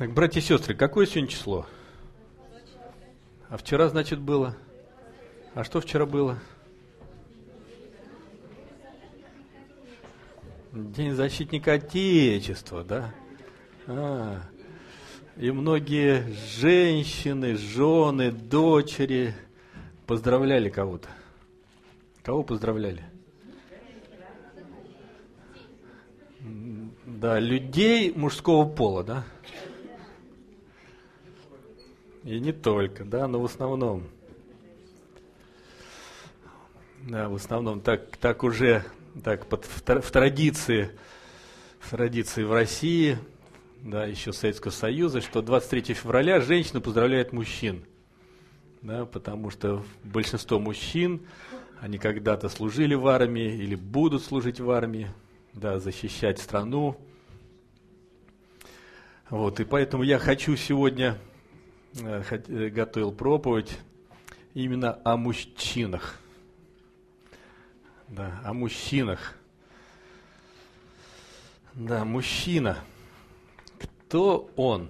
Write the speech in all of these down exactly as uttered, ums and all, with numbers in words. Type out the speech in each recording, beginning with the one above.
Так, братья и сестры, какое сегодня число? А вчера, значит, было? А что вчера было? День защитника Отечества, да? А, и многие женщины, жены, дочери поздравляли кого-то. Кого поздравляли? Да, людей мужского пола, да? И не только, да, но в основном. Да, в основном так, так уже, так под, в, в традиции, в традиции в России, да, еще Советского Союза, что двадцать третьего февраля женщины поздравляют мужчин, да, потому что большинство мужчин, они когда-то служили в армии или будут служить в армии, да, защищать страну. Вот, и поэтому я хочу сегодня, э, готовил проповедь именно о мужчинах. Да, о мужчинах. Да, мужчина. Кто он?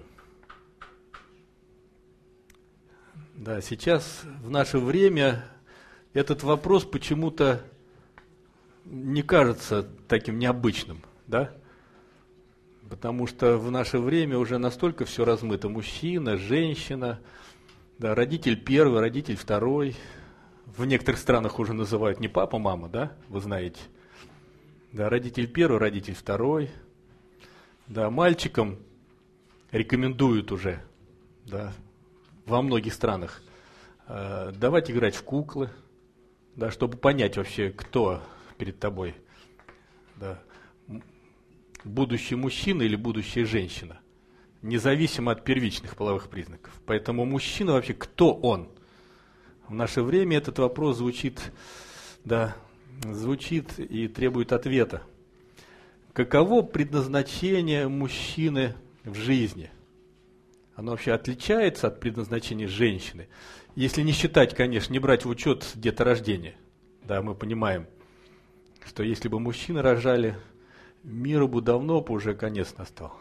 Да, сейчас в наше время этот вопрос почему-то не кажется таким необычным, да? Потому что в наше время уже настолько все размыто. Мужчина, женщина, да, родитель первый, родитель второй. В некоторых странах уже называют не папа, мама, да, вы знаете. Да, родитель первый, родитель второй. Да, мальчикам рекомендуют уже, да, во многих странах э, давать играть в куклы, да, чтобы понять вообще, кто перед тобой, да, будущий мужчина или будущая женщина, независимо от первичных половых признаков. Поэтому мужчина вообще, кто он? В наше время этот вопрос звучит, да, звучит и требует ответа. Каково предназначение мужчины в жизни? Оно вообще отличается от предназначения женщины? Если не считать, конечно, не брать в учет деторождение. Да, мы понимаем, что если бы мужчины рожали, миру бы давно бы уже конец настал.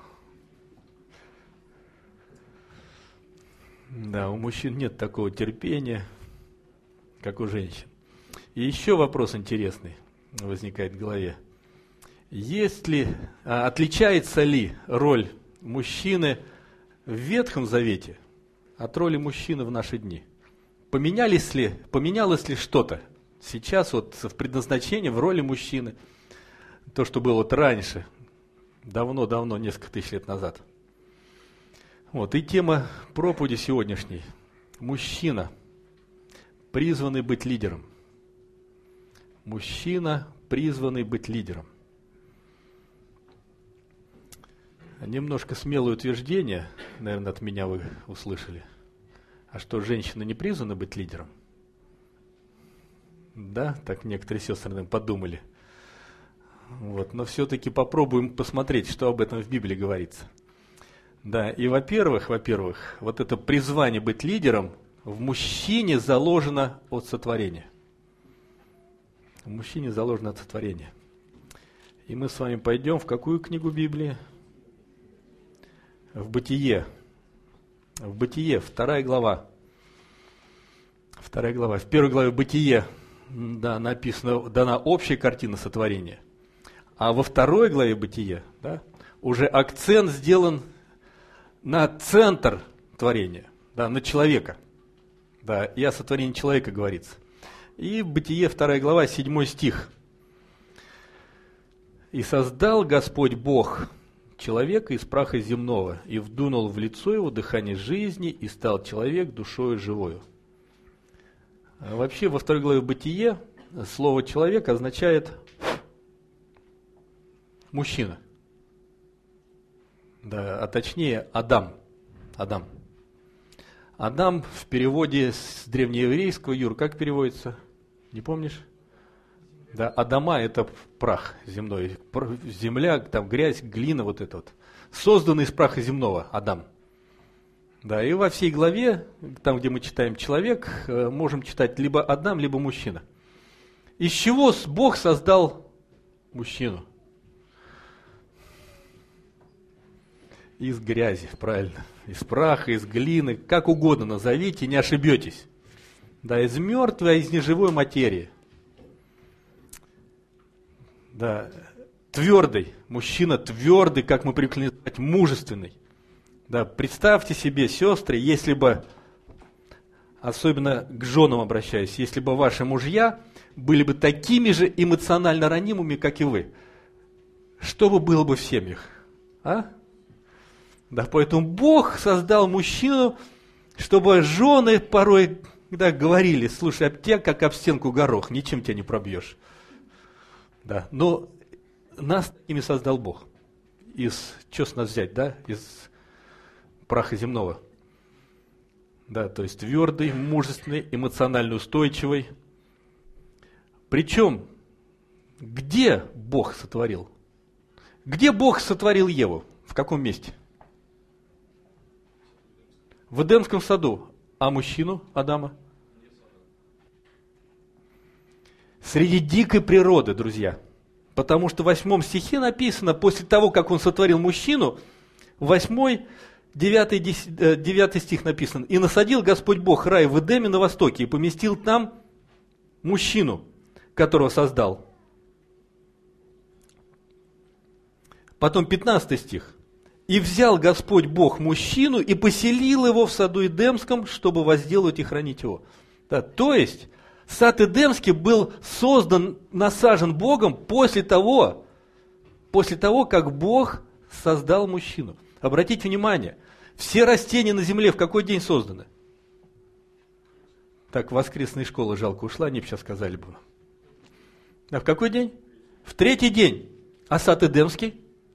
Да, у мужчин нет такого терпения, как у женщин. И еще вопрос интересный возникает в голове. Есть ли, а, отличается ли роль мужчины в Ветхом Завете от роли мужчины в наши дни? Поменялись ли, поменялось ли что-то сейчас вот в предназначении, в роли мужчины? То, что было вот раньше, давно-давно, несколько тысяч лет назад. Вот, и тема проповеди сегодняшней. Мужчина, призванный быть лидером. Мужчина, призванный быть лидером. Немножко смелое утверждение, наверное, от меня вы услышали. А что, женщина не призвана быть лидером? Да, так некоторые сестры, наверное, подумали. Вот, но все-таки попробуем посмотреть, что об этом в Библии говорится. Да, и во-первых, во-первых, вот это призвание быть лидером в мужчине заложено от сотворения. В мужчине заложено от сотворения. И мы с вами пойдем в какую книгу Библии? В Бытие. В Бытие, вторая глава. Вторая глава. В первой главе Бытие, да, написано, дана общая картина сотворения. А во второй главе Бытие, да, уже акцент сделан на центр творения, да, на человека. Да, и о сотворении человека говорится. И Бытие, вторая глава, седьмой стих. «И создал Господь Бог человека из праха земного, и вдунул в лицо его дыхание жизни, и стал человек душою живою». А вообще, во второй главе Бытие слово «человек» означает мужчина. Да, а точнее Адам. Адам. Адам в переводе с древнееврейского, Юр, как переводится? Не помнишь? Да, Адама – это прах земной. Земля, там грязь, глина, вот это вот. Созданный из праха земного, Адам. Да, и во всей главе, там, где мы читаем «человек», можем читать либо Адам, либо мужчина. Из чего Бог создал мужчину? Из грязи, правильно. Из праха, из глины, как угодно назовите, не ошибетесь. Да, из мертвой, а из неживой материи. Да, твердый, мужчина твердый, как мы привыкли называть, мужественный. Да, представьте себе, сестры, если бы, особенно к женам обращаюсь, если бы ваши мужья были бы такими же эмоционально ранимыми, как и вы, что бы было бы в семьях? А? Да, поэтому Бог создал мужчину, чтобы жены порой да, говорили: слушай, об тебя как об стенку горох, ничем тебя не пробьешь. Да, но нас такими создал Бог. Из, что с нас взять, да? Из праха земного. Да, то есть твердый, мужественный, эмоционально устойчивый. Причем, где Бог сотворил? Где Бог сотворил Еву? В каком месте? В Эдемском саду. А мужчину Адама? Среди дикой природы, друзья. Потому что в восьмом стихе написано, после того, как он сотворил мужчину, восьмой, девятый, девятый стих написан: «И насадил Господь Бог рай в Эдеме на востоке, и поместил там мужчину, которого создал». Потом пятнадцатый стих. «И взял Господь Бог мужчину и поселил его в саду Эдемском, чтобы возделывать и хранить его». Да, то есть, сад Эдемский был создан, насажен Богом после того, после того, как Бог создал мужчину. Обратите внимание, все растения на земле в какой день созданы? Так, воскресная школа жалко ушла, они бы сейчас сказали бы. А в какой день? В третий день. А сад Эдемский?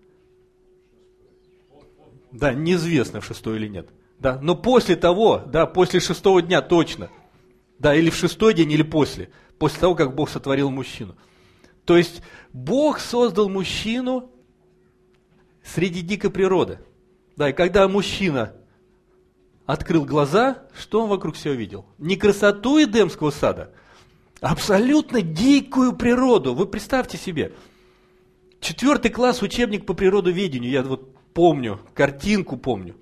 Да, неизвестно, в шестой или нет. Да, но после того, да, после шестого дня точно. Да, или в шестой день, или после. После того, как Бог сотворил мужчину. То есть, Бог создал мужчину среди дикой природы. Да, и когда мужчина открыл глаза, что он вокруг себя увидел? Не красоту Эдемского сада, а абсолютно дикую природу. Вы представьте себе. Четвертый класс, учебник по природоведению, я вот помню, картинку помню,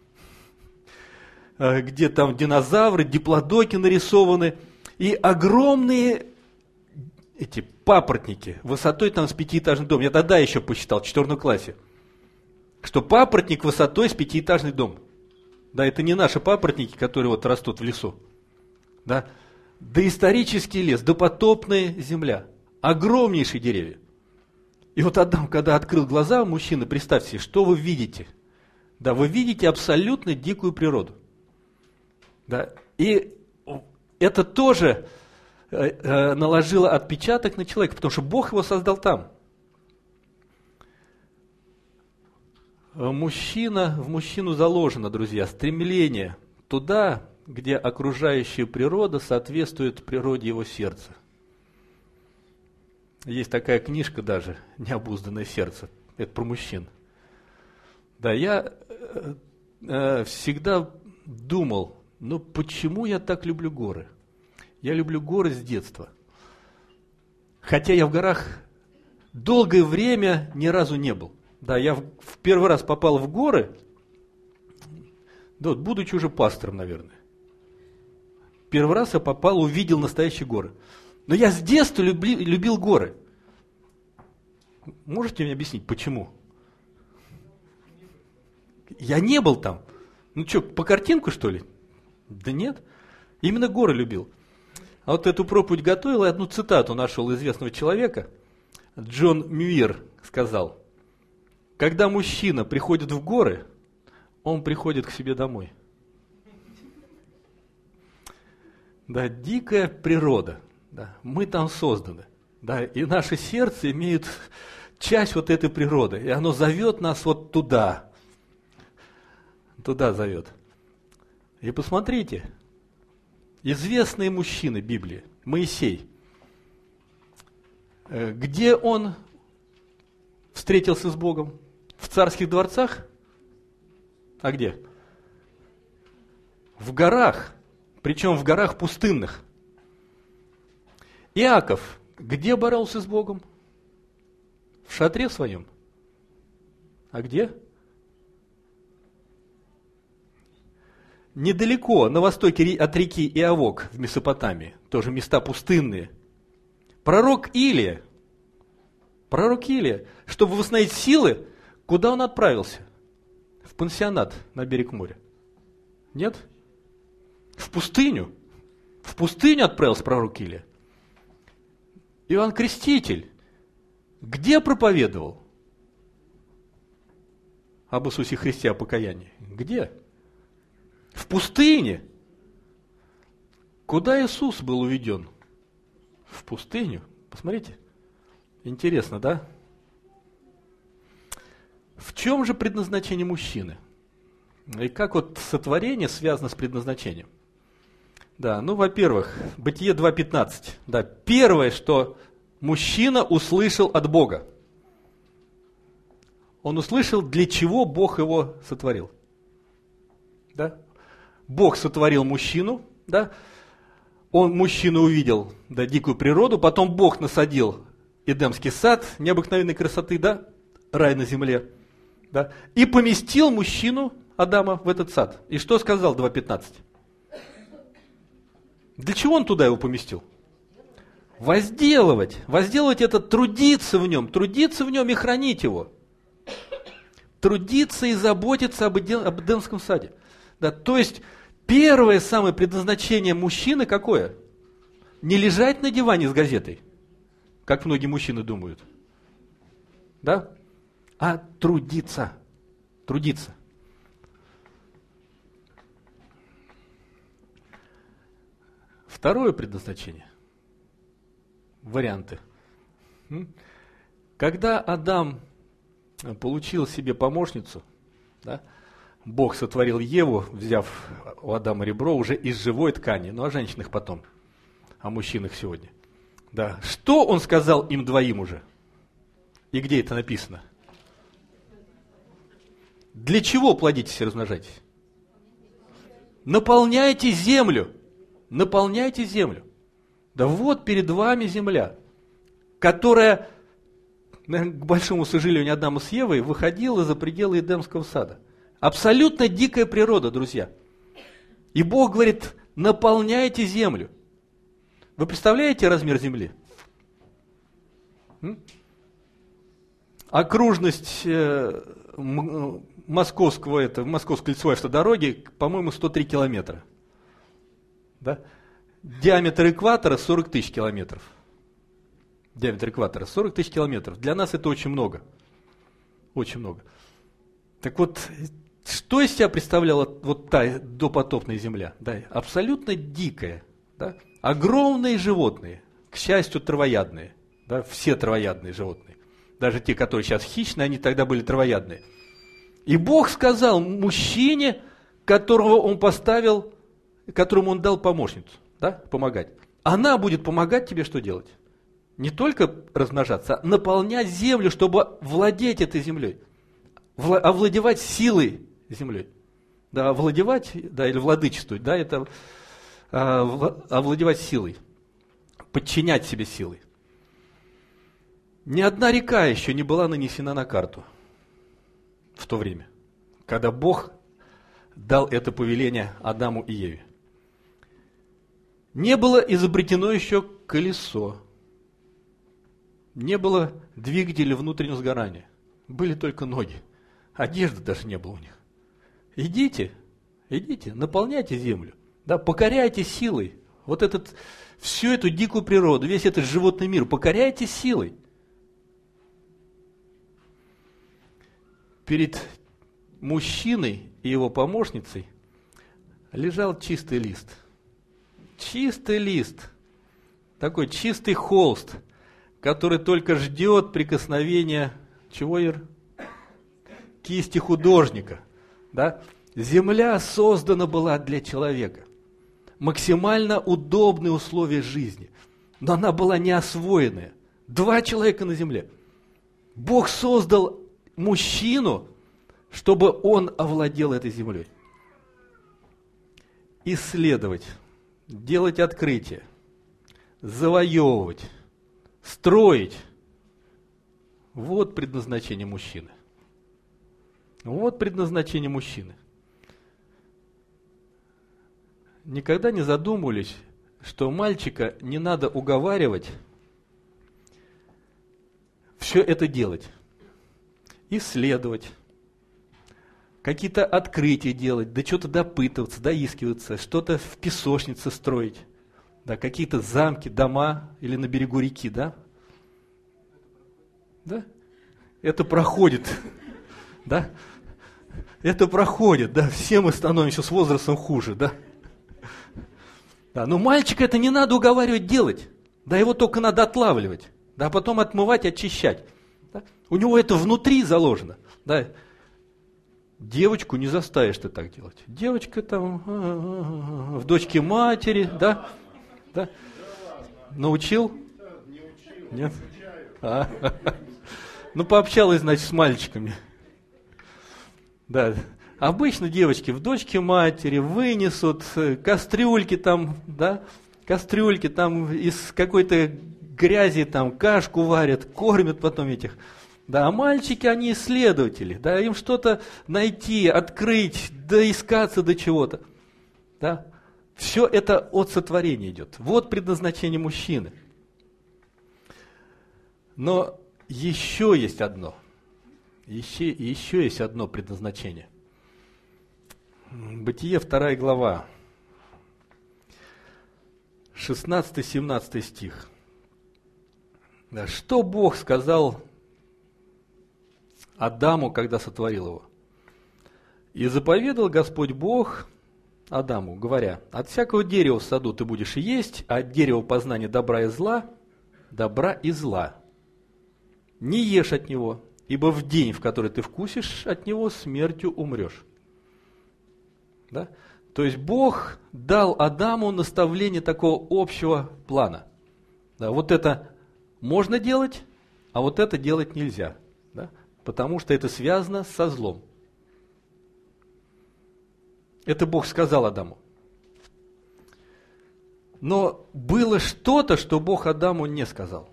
где там динозавры, диплодоки нарисованы, и огромные эти папоротники, высотой там с пятиэтажный дом. Я тогда еще посчитал, в четвертом классе, что папоротник высотой с пятиэтажный дом. Да, это не наши папоротники, которые вот растут в лесу. Да, доисторический лес, допотопная земля, огромнейшие деревья. И вот Адам, когда открыл глаза, мужчина, представьте себе, что вы видите? Да, вы видите абсолютно дикую природу. Да, и это тоже э, э, наложило отпечаток на человека, потому что Бог его создал там. Мужчина, в мужчину заложено, друзья, стремление туда, где окружающая природа соответствует природе его сердца. Есть такая книжка даже, «Необузданное сердце». Это про мужчин. Да, я э, э, всегда думал, ну почему я так люблю горы? Я люблю горы с детства. Хотя я в горах долгое время ни разу не был. Да, я в, в первый раз попал в горы, да, вот, будучи уже пастором, наверное. Первый раз я попал, увидел настоящие горы. Но я с детства люби, любил горы. Можете мне объяснить, почему? Я не был там. Ну что, по картинку, что ли? Да нет. Именно горы любил. А вот эту проповедь готовил, и одну цитату нашел известного человека. Джон Мюир сказал: когда мужчина приходит в горы, он приходит к себе домой. Да, дикая природа. Да, мы там созданы. Да, и наше сердце имеет часть вот этой природы. И оно зовет нас вот туда. Туда зовет. И посмотрите. Известные мужчины Библии. Моисей. Где он встретился с Богом? В царских дворцах? А где? В горах. Причем в горах пустынных. Иаков где боролся с Богом? В шатре своем. А где? недалеко, на востоке от реки Иавок в Месопотамии, тоже места пустынные, пророк Илия, пророк Илия, чтобы восстановить силы, куда он отправился? В пансионат на берег моря. Нет? В пустыню. В пустыню отправился пророк Илия. Иоанн Креститель где проповедовал об Иисусе Христе, о покаянии? Где? В пустыне. Куда Иисус был уведен? В пустыню. Посмотрите. Интересно, да? В чем же предназначение мужчины? И как вот сотворение связано с предназначением? Да, ну, во-первых, Бытие два пятнадцать. Да, первое, что мужчина услышал от Бога. Он услышал, для чего Бог его сотворил. Да? Бог сотворил мужчину, да? Он, мужчина, увидел, да, дикую природу, потом Бог насадил Эдемский сад необыкновенной красоты, да, рай на земле, да, и поместил мужчину, Адама, в этот сад. И что сказал два пятнадцать? Для чего он туда его поместил? Возделывать. Возделывать — это трудиться в нем, трудиться в нем и хранить его. Трудиться и заботиться об Эдемском саде. Да, то есть, первое самое предназначение мужчины какое? Не лежать на диване с газетой, как многие мужчины думают, да? А трудиться. Трудиться. Второе предназначение. Варианты. Когда Адам получил себе помощницу, да, Бог сотворил Еву, взяв у Адама ребро уже из живой ткани, ну о женщинах потом, о мужчинах сегодня. Да. Что он сказал им двоим уже? И где это написано? Для чего плодитесь и размножайтесь? Наполняйте землю. Наполняйте землю. Да вот перед вами земля, которая, к большому сожалению, Адама с Евой выходила за пределы Эдемского сада. Абсолютно дикая природа, друзья. И Бог говорит, наполняйте землю. Вы представляете размер земли? М? Окружность э, м, московского, это, Московской кольцевой автодороги, по-моему, сто три километра. Да? Диаметр экватора сорок тысяч километров. Диаметр экватора сорок тысяч километров. Для нас это очень много. Очень много. Так вот, что из себя представляла вот та допотопная земля? Да, абсолютно дикая. Да? Огромные животные, к счастью, травоядные. Да? Все травоядные животные. Даже те, которые сейчас хищные, они тогда были травоядные. И Бог сказал мужчине, которого он поставил, которому он дал помощницу, да, помогать. Она будет помогать тебе что делать? Не только размножаться, а наполнять землю, чтобы владеть этой землей. Вла- овладевать силой землей. Да, овладевать, да, или владычествовать, да, это а, вла- овладевать силой. Подчинять себе силой. Ни одна река еще не была нанесена на карту в то время, когда Бог дал это повеление Адаму и Еве. Не было изобретено еще колесо. Не было двигателя внутреннего сгорания. Были только ноги. Одежды даже не было у них. Идите, идите, наполняйте землю. Да, покоряйте силой. Вот этот, всю эту дикую природу, весь этот животный мир, покоряйте силой. Перед мужчиной и его помощницей лежал чистый лист. Чистый лист. Такой чистый холст, который только ждет прикосновения, чего, Ир? Кисти художника. Да? Земля создана была для человека. Максимально удобные условия жизни. Но она была неосвоенная. Два человека на земле. Бог создал мужчину, чтобы он овладел этой землей. Исследовать, делать открытия, завоевывать, строить. Вот предназначение мужчины. Вот предназначение мужчины. никогда не задумывались, что мальчика не надо уговаривать все это делать, исследовать, какие-то открытия делать, да что-то допытываться, доискиваться, что-то в песочнице строить, да, какие-то замки, дома или на берегу реки, да? Да? Это проходит, да? Это проходит, да? Все мы становимся с возрастом хуже, да? Да, но мальчика это не надо уговаривать делать, да, его только надо отлавливать, да, а потом отмывать, очищать. Да? У него это внутри заложено, да? Девочку не заставишь ты так делать. Девочка там в дочке матери, да? Да? Научил? Нет? А. Ну, пообщалась, значит, с мальчиками. Да. Обычно девочки в дочке матери вынесут кастрюльки там, да? Кастрюльки там из какой-то грязи там кашку варят, кормят потом этих. Да, а мальчики, они исследователи, да, им что-то найти, открыть, доискаться до чего-то. Да. Все это от сотворения идет. Вот предназначение мужчины. Но еще есть одно. Еще, еще есть одно предназначение. Бытие, вторая глава. шестнадцатый-семнадцатый стих. Да, что Бог сказал Адаму, когда сотворил его? «И заповедал Господь Бог Адаму, говоря, от всякого дерева в саду ты будешь есть, а от дерева познания добра и зла, добра и зла. Не ешь от него, ибо в день, в который ты вкусишь от него, смертью умрешь». Да? То есть Бог дал Адаму наставление такого общего плана. Да, вот это можно делать, а вот это делать нельзя. Да? Потому что это связано со злом. Это Бог сказал Адаму. Но было что-то, что Бог Адаму не сказал.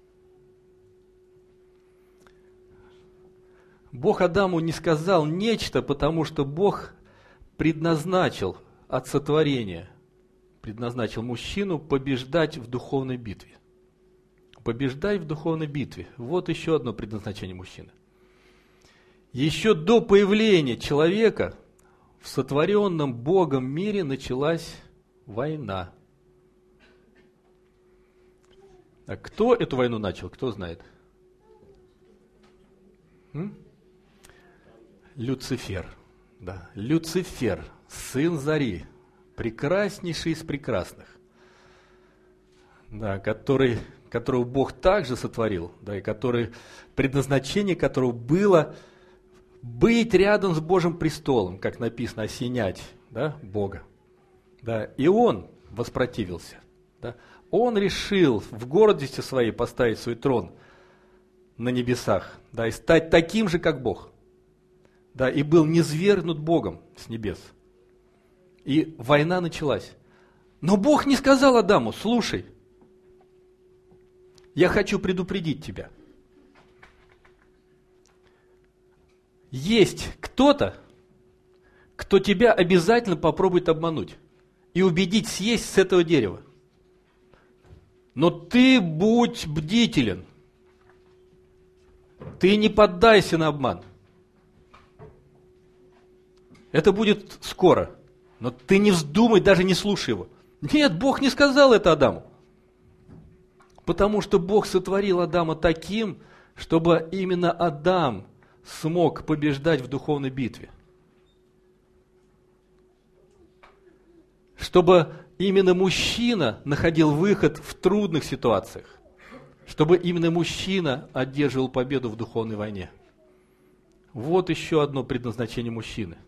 Бог Адаму не сказал нечто, потому что Бог предназначил от сотворения, предназначил мужчину побеждать в духовной битве. Побеждай в духовной битве. Вот еще одно предназначение мужчины. Еще до появления человека в сотворенном Богом мире началась война. А кто эту войну начал, кто знает? М? Люцифер. Да. Люцифер, сын Зари, прекраснейший из прекрасных, да, который, которого Бог также сотворил, да, и который, предназначение которого было быть рядом с Божьим престолом, как написано, осенять, да, Бога. Да, и он воспротивился. Да. Он решил в гордости своей поставить свой трон на небесах, да, и стать таким же, как Бог. Да, и был низвергнут Богом с небес. И война началась. Но Бог не сказал Адаму: слушай, я хочу предупредить тебя. Есть кто-то, кто тебя обязательно попробует обмануть и убедить съесть с этого дерева. Но ты будь бдителен. Ты не поддайся на обман. Это будет скоро. Но ты не вздумай, даже не слушай его. Нет, Бог не сказал это Адаму. Потому что Бог сотворил Адама таким, чтобы именно Адам смог побеждать в духовной битве. Чтобы именно мужчина находил выход в трудных ситуациях. Чтобы именно мужчина одерживал победу в духовной войне. Вот еще одно предназначение мужчины.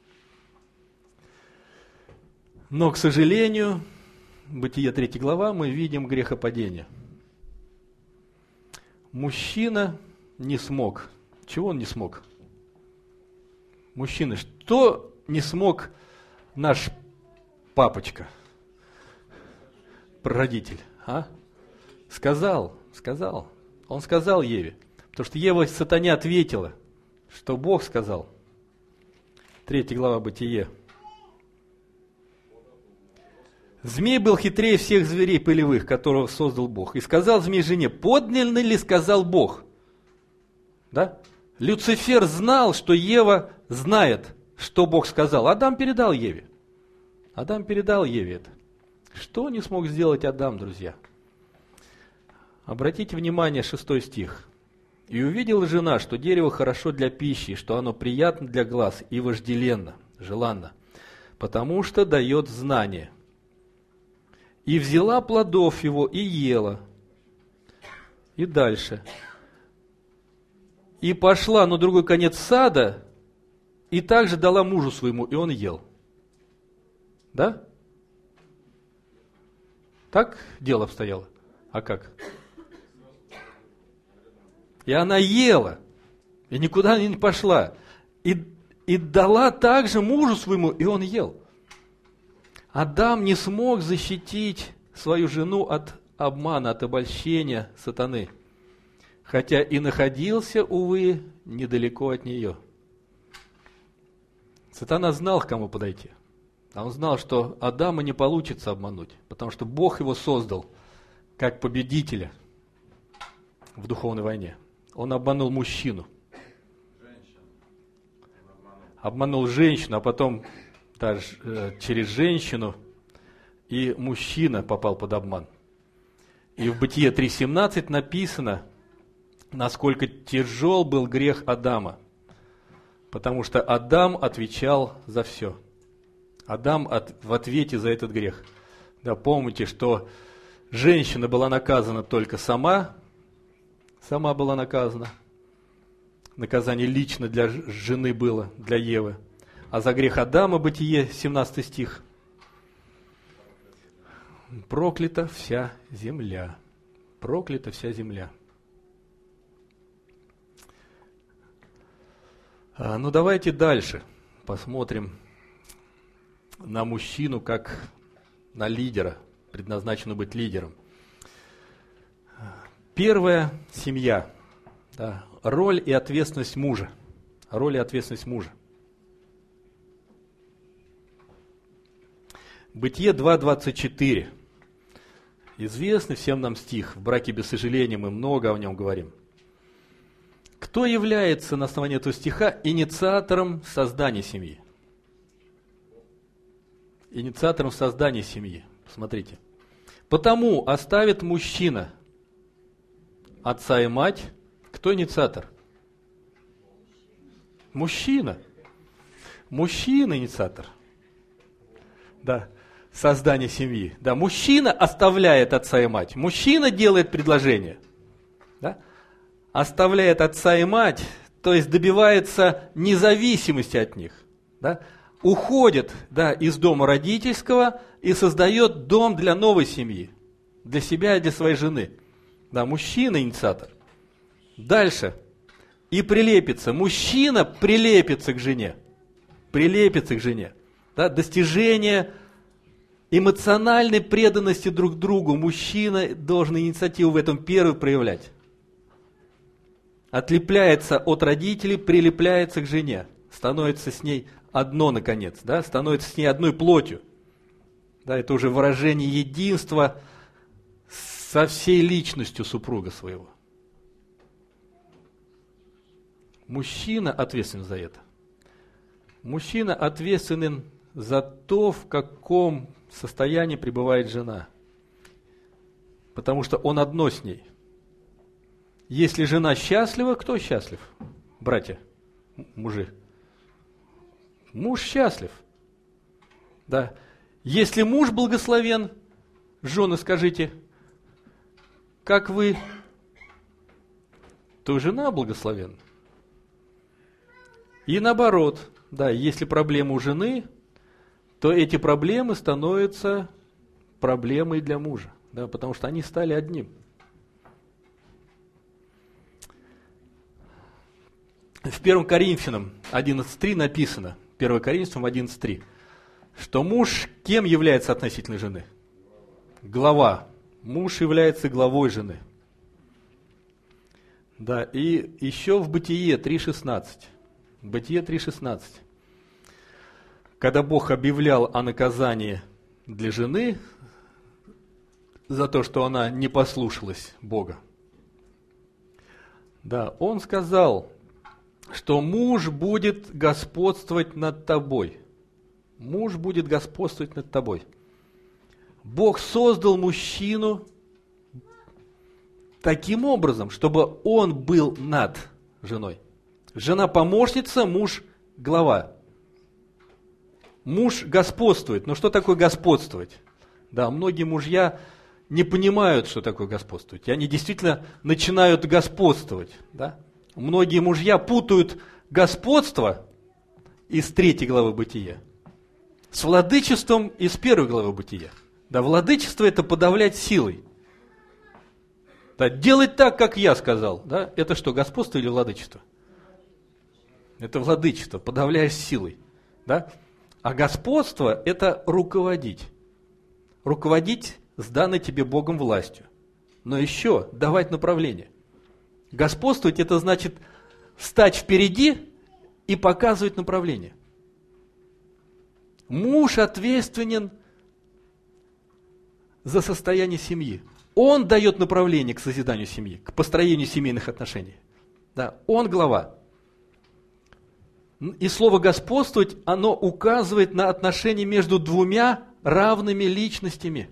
Но, к сожалению, Бытие третья глава, мы видим грехопадение. Мужчина не смог. Чего он не смог? Мужчина, что не смог наш папочка, прародитель? А? Сказал, сказал. Он сказал Еве. Потому что Ева сатане ответила, что Бог сказал. Третья глава Бытие. Змей был хитрее всех зверей полевых, которого создал Бог. И сказал змей жене: подлинно ли сказал Бог? Да? Люцифер знал, что Ева знает, что Бог сказал. Адам передал Еве. Адам передал Еве это. Что не смог сделать Адам, друзья? Обратите внимание, шестой стих. «И увидела жена, что дерево хорошо для пищи, что оно приятно для глаз и вожделенно, желанно, потому что дает знание. И взяла плодов его и ела». И дальше. «И пошла на другой конец сада, и также дала мужу своему, и он ел». Да? Так дело обстояло? А как? И она ела, и никуда не пошла. И, и дала также мужу своему, и он ел. Адам не смог защитить свою жену от обмана, от обольщения сатаны. Хотя и находился, увы, недалеко от нее. Сатана знал, к кому подойти. Он знал, что Адама не получится обмануть, потому что Бог его создал как победителя в духовной войне. Он обманул мужчину. Женщину. Обманул женщину, а потом даже э, через женщину и мужчина попал под обман. И в Бытие три семнадцать написано, насколько тяжел был грех Адама. Потому что Адам отвечал за все. Адам от, в ответе за этот грех. Да, помните, что женщина была наказана только сама, сама была наказана. Наказание лично для жены было, для Евы. А за грех Адама, Бытие, семнадцатый стих. Проклята вся земля. Проклята вся земля. А, ну, давайте дальше посмотрим на мужчину как на лидера, предназначенную быть лидером. Первая – семья. Да, роль и ответственность мужа. Роль и ответственность мужа. Бытие два двадцать четыре. Известный всем нам стих. В браке без сожаления мы много о нем говорим. Кто является на основании этого стиха инициатором создания семьи? Инициатором создания семьи. Посмотрите. Потому оставит мужчина отца и мать. Кто инициатор? Мужчина. Мужчина инициатор. Да. Создание семьи. Да. Мужчина оставляет отца и мать. Мужчина делает предложение. Да. Оставляет отца и мать, то есть добивается независимости от них. Да. Уходит, да, из дома родительского и создает дом для новой семьи. Для себя и для своей жены. Да, мужчина инициатор. Дальше. И прилепится. Мужчина прилепится к жене. Прилепится к жене. Да, достижение эмоциональной преданности друг другу. Мужчина должен инициативу в этом первый проявлять. Отлепляется от родителей, прилепляется к жене. Становится с ней одно, наконец. Да, становится с ней одной плотью. Да, это уже выражение единства со всей личностью супруга своего. Мужчина ответственен за это. Мужчина ответственен за то, в каком состоянии пребывает жена. Потому что он одно с ней. Если жена счастлива, кто счастлив? Братья, мужи. Муж счастлив. Да. Если муж благословен, жены, скажите, как вы, то жена благословенна. И наоборот, да, если проблемы у жены, то эти проблемы становятся проблемой для мужа, да, потому что они стали одним. В первом Коринфянам одиннадцать три написано, первое Коринфянам одиннадцать три, что муж кем является относительно жены? Глава. Муж является главой жены. Да, и еще в Бытие три шестнадцать. Бытие три шестнадцать. Когда Бог объявлял о наказании для жены за то, что она не послушалась Бога. Да, он сказал, что муж будет господствовать над тобой. Муж будет господствовать над тобой. Бог создал мужчину таким образом, чтобы он был над женой. Жена помощница, муж глава. Муж господствует. Но что такое господствовать? Да, многие мужья не понимают, что такое господствовать. И они действительно начинают господствовать. Да? Многие мужья путают господство из третьей главы Бытия с владычеством из первой главы Бытия. Да, владычество – это подавлять силой. Да, делать так, как я сказал. Да? Это что, господство или владычество? Это владычество, подавляешь силой. Да? А господство – это руководить. Руководить с данной тебе Богом властью. Но еще давать направление. Господствовать – это значит стать впереди и показывать направление. Муж ответственен за состояние семьи. Он дает направление к созиданию семьи, к построению семейных отношений. Да, он глава. И слово «господствовать», оно указывает на отношения между двумя равными личностями.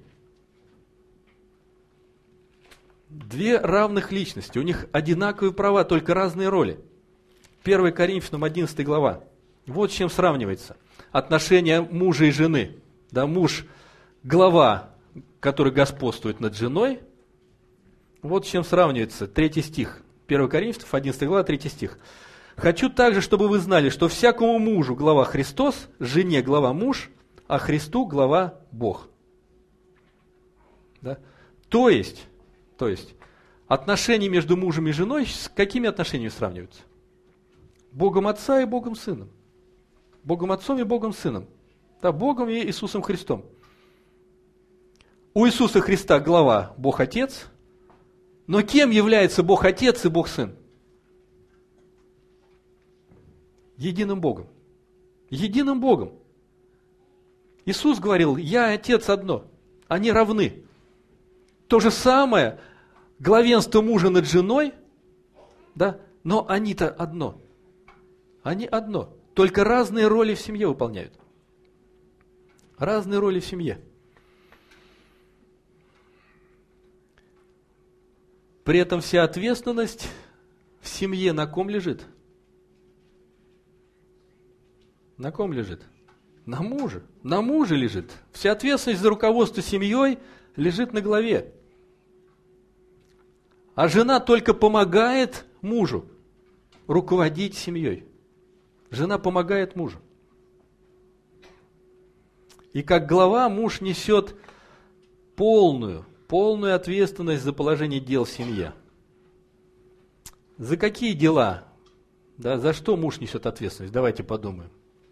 Две равных личности, у них одинаковые права, только разные роли. первое Коринфянам одиннадцатая глава. Вот с чем сравнивается отношения мужа и жены. Да, муж – глава, который господствует над женой. Вот с чем сравнивается третий стих. первое Коринфянам одиннадцатая глава, третий стих. «Хочу также, чтобы вы знали, что всякому мужу глава Христос, жене глава муж, а Христу глава Бог». Да? То есть, то есть, отношения между мужем и женой с какими отношениями сравниваются? Богом Отца и Богом Сыном. Богом Отцом и Богом Сыном. Да, Богом и Иисусом Христом. У Иисуса Христа глава Бог Отец, но кем является Бог Отец и Бог Сын? Единым Богом. Единым Богом. Иисус говорил, я и Отец одно. Они равны. То же самое, главенство мужа над женой, да, но они-то одно. Они одно. Только разные роли в семье выполняют. Разные роли в семье. При этом вся ответственность в семье на ком лежит? На ком лежит? На муже. На муже лежит. Вся ответственность за руководство семьей лежит на главе. А жена только помогает мужу руководить семьей. Жена помогает мужу. И как глава муж несет полную, полную ответственность за положение дел в семье. За какие дела? Да, за что муж несет ответственность? Давайте подумаем.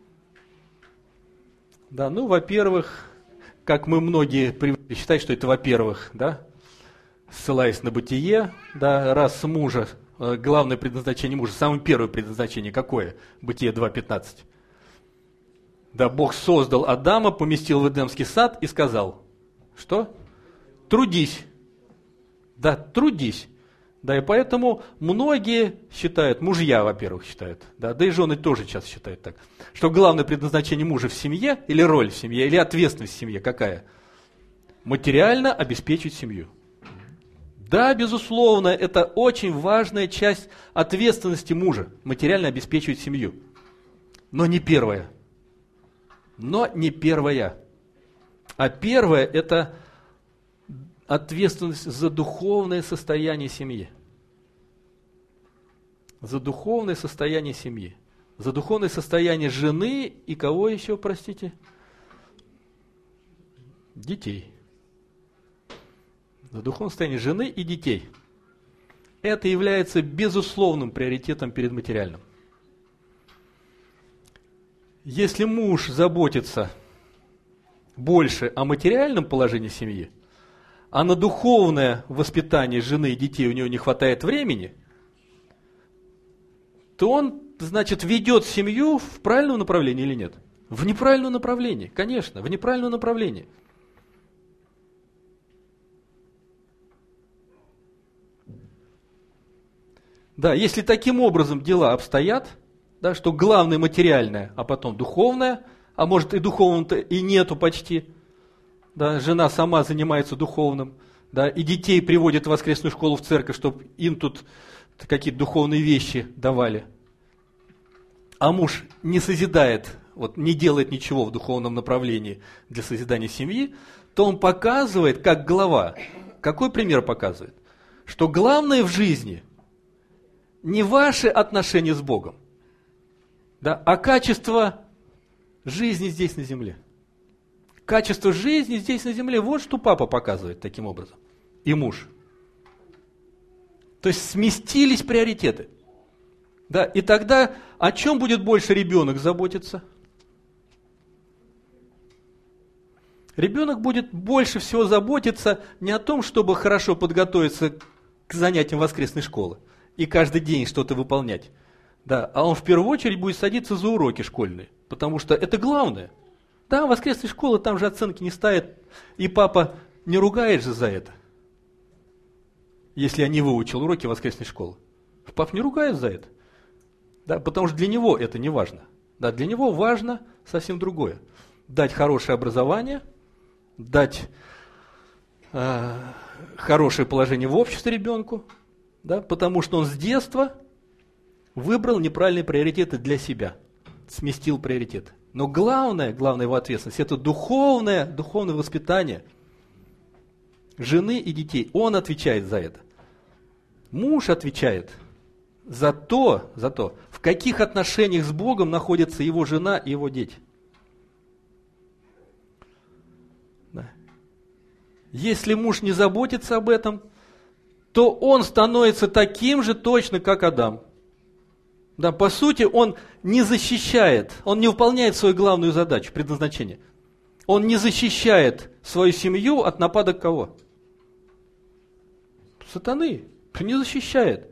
Да, ну, во-первых, как мы многие привыкли считать, что это во-первых, да, ссылаясь на бытие, да, раз мужа, главное предназначение мужа, самое первое предназначение какое? Бытие два пятнадцать. Да, Бог создал Адама, поместил в Эдемский сад и сказал, что? Трудись. Да, трудись. Да, и поэтому многие считают, мужья, во-первых, считают, да, да и жены тоже часто считают так, что главное предназначение мужа в семье, или роль в семье, или ответственность в семье какая? Материально обеспечить семью. Да, безусловно, это очень важная часть ответственности мужа, материально обеспечивать семью. Но не первая. Но не первая. А первая – это ответственность за духовное состояние семьи. За духовное состояние семьи. За духовное состояние жены и кого еще, простите? Детей. За духовное состояние жены и детей. Это является безусловным приоритетом перед материальным. Если муж заботится больше о материальном положении семьи, а на духовное воспитание жены и детей у него не хватает времени, то он, значит, ведет семью в правильном направлении или нет? В неправильном направлении, конечно, в неправильном направлении. Да, если таким образом дела обстоят, да, что главное материальное, а потом духовное, а может и духовного-то и нету почти, да, жена сама занимается духовным, да, и детей приводит в воскресную школу, в церковь, чтобы им тут какие-то духовные вещи давали. А муж не созидает, вот, не делает ничего в духовном направлении для созидания семьи, то он показывает, как глава, какой пример показывает? Что главное в жизни не ваши отношения с Богом, да, а качество жизни здесь на земле. Качество жизни здесь на земле, вот что папа показывает таким образом. И муж. То есть сместились приоритеты. Да, и тогда о чем будет больше ребенок заботиться? Ребенок будет больше всего заботиться не о том, чтобы хорошо подготовиться к занятиям воскресной школы и каждый день что-то выполнять. Да, а он в первую очередь будет садиться за уроки школьные, потому что это главное. Да, воскресная школа, там же оценки не ставят, и папа не ругает же за это, если я не выучил уроки воскресной школы. Папа не ругает за это, да, потому что для него это не важно. Да, для него важно совсем другое. Дать хорошее образование, дать э, хорошее положение в обществе ребенку, да, потому что он с детства выбрал неправильные приоритеты для себя, сместил приоритеты. Но главное, главная его ответственность, это духовное, духовное воспитание жены и детей. Он отвечает за это. Муж отвечает за то, за то, в каких отношениях с Богом находятся его жена и его дети. Да. Если муж не заботится об этом, то он становится таким же точно, как Адам. Да, по сути, он не защищает, он не выполняет свою главную задачу, предназначение. Он не защищает свою семью от нападок кого? Сатаны. Не защищает.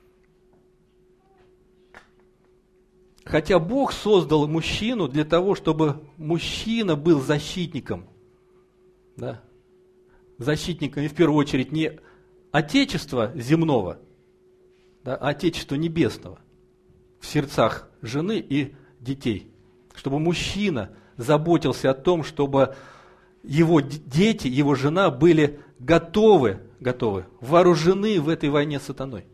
Хотя Бог создал мужчину для того, чтобы мужчина был защитником. Да? Защитником, и в первую очередь, не отечества земного, да, а отечества небесного в сердцах жены и детей. Чтобы мужчина заботился о том, чтобы его дети, его жена были готовы, готовы, вооружены в этой войне с сатаной.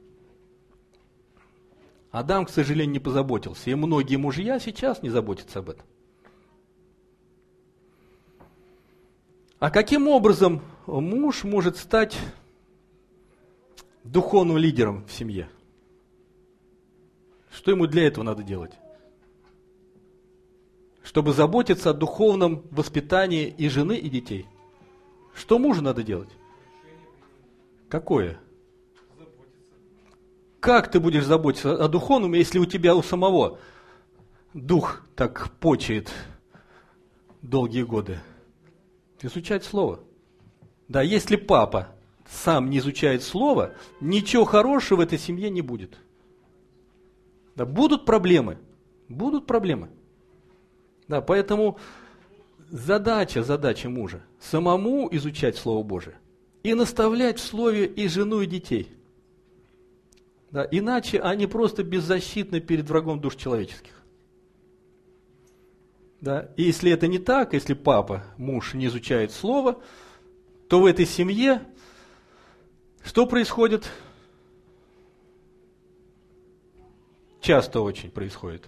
Адам, к сожалению, не позаботился. И многие мужья сейчас не заботятся об этом. А каким образом муж может стать духовным лидером в семье? Что ему для этого надо делать? Чтобы заботиться о духовном воспитании и жены, и детей. Что мужу надо делать? Какое? Как ты будешь заботиться о духовном, если у тебя у самого дух так почает долгие годы? Изучать Слово. Да, если папа сам не изучает Слово, ничего хорошего в этой семье не будет. Да, будут проблемы. Будут проблемы. Да, поэтому задача, задача мужа самому изучать Слово Божие и наставлять в Слове и жену, и детей. Да, иначе они просто беззащитны перед врагом душ человеческих. Да, и если это не так, если папа, муж не изучает Слово, то в этой семье что происходит? Часто очень происходит.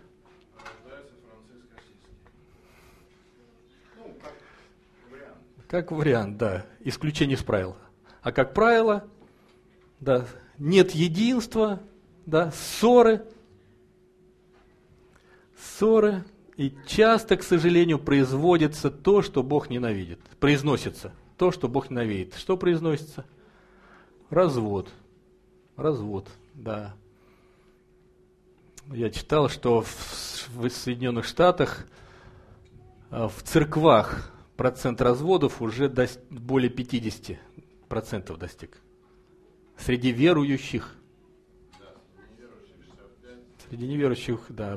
Как вариант, да. Исключение из правил. А как правило, да, нет единства, да, ссоры. Ссоры. И часто, к сожалению, производится то, что Бог ненавидит. Произносится то, что Бог ненавидит. Что произносится? Развод. Развод, да. Я читал, что в, в Соединенных Штатах в церквах процент разводов уже до, более пятьдесят процентов достиг. Среди верующих. Среди неверующих, да.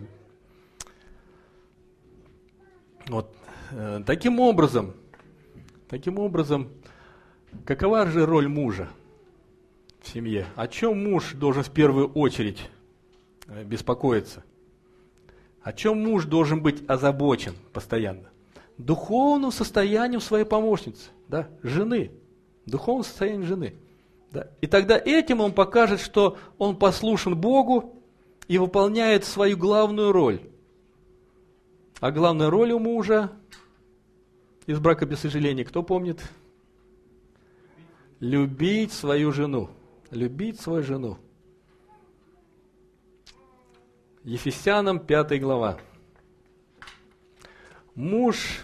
Вот. Таким образом, таким образом, какова же роль мужа в семье? О чем муж должен в первую очередь беспокоиться? О чем муж должен быть озабочен постоянно? Духовным состоянием своей помощницы, да, жены. Духовным состоянием жены. Да. И тогда этим он покажет, что он послушен Богу и выполняет свою главную роль. А главная роль у мужа из брака без сожаления, кто помнит? Любить свою жену. Любить свою жену. Ефесянам пятая глава. Муж,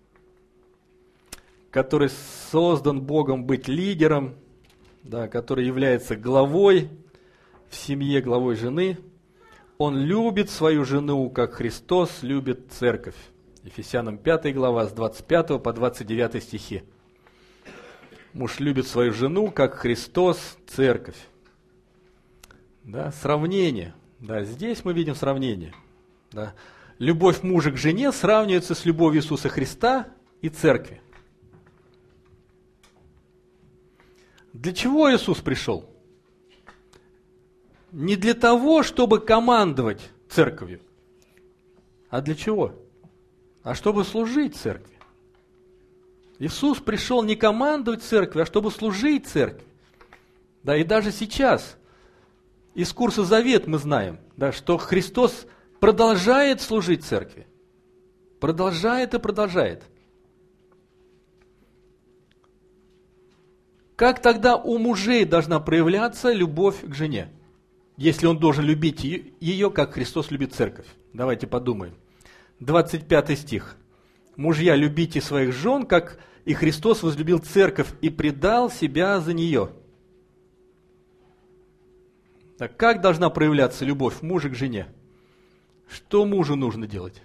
который создан Богом быть лидером, да, который является главой в семье, главой жены, он любит свою жену, как Христос любит церковь. Ефесянам пятая глава, с двадцать пятого по двадцать девятый стихи. Муж любит свою жену, как Христос церковь. Да, сравнение. Да, здесь мы видим сравнение. Да. Любовь мужа к жене сравнивается с любовью Иисуса Христа и церкви. Для чего Иисус пришел? Не для того, чтобы командовать церковью. А для чего? А чтобы служить церкви. Иисус пришел не командовать церковью, а чтобы служить церкви. Да, и даже сейчас из курса Завет мы знаем, да, что Христос продолжает служить церкви. Продолжает и продолжает. Как тогда у мужей должна проявляться любовь к жене, если он должен любить ее, как Христос любит церковь? Давайте подумаем. двадцать пятый стих. «Мужья, любите своих жен, как и Христос возлюбил церковь и предал себя за нее». Так как должна проявляться любовь мужа к жене? Что мужу нужно делать?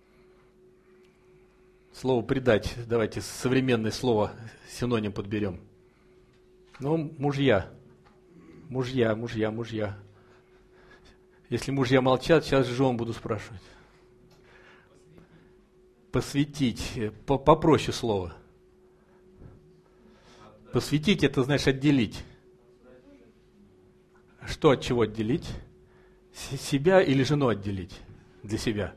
Слово «предать», давайте современное слово, синоним подберем. Ну, мужья, мужья, мужья, мужья. Если мужья молчат, сейчас жен буду спрашивать. Посвятить, попроще слово. Посвятить — это значит отделить. Что от чего отделить? Себя или жену отделить для себя?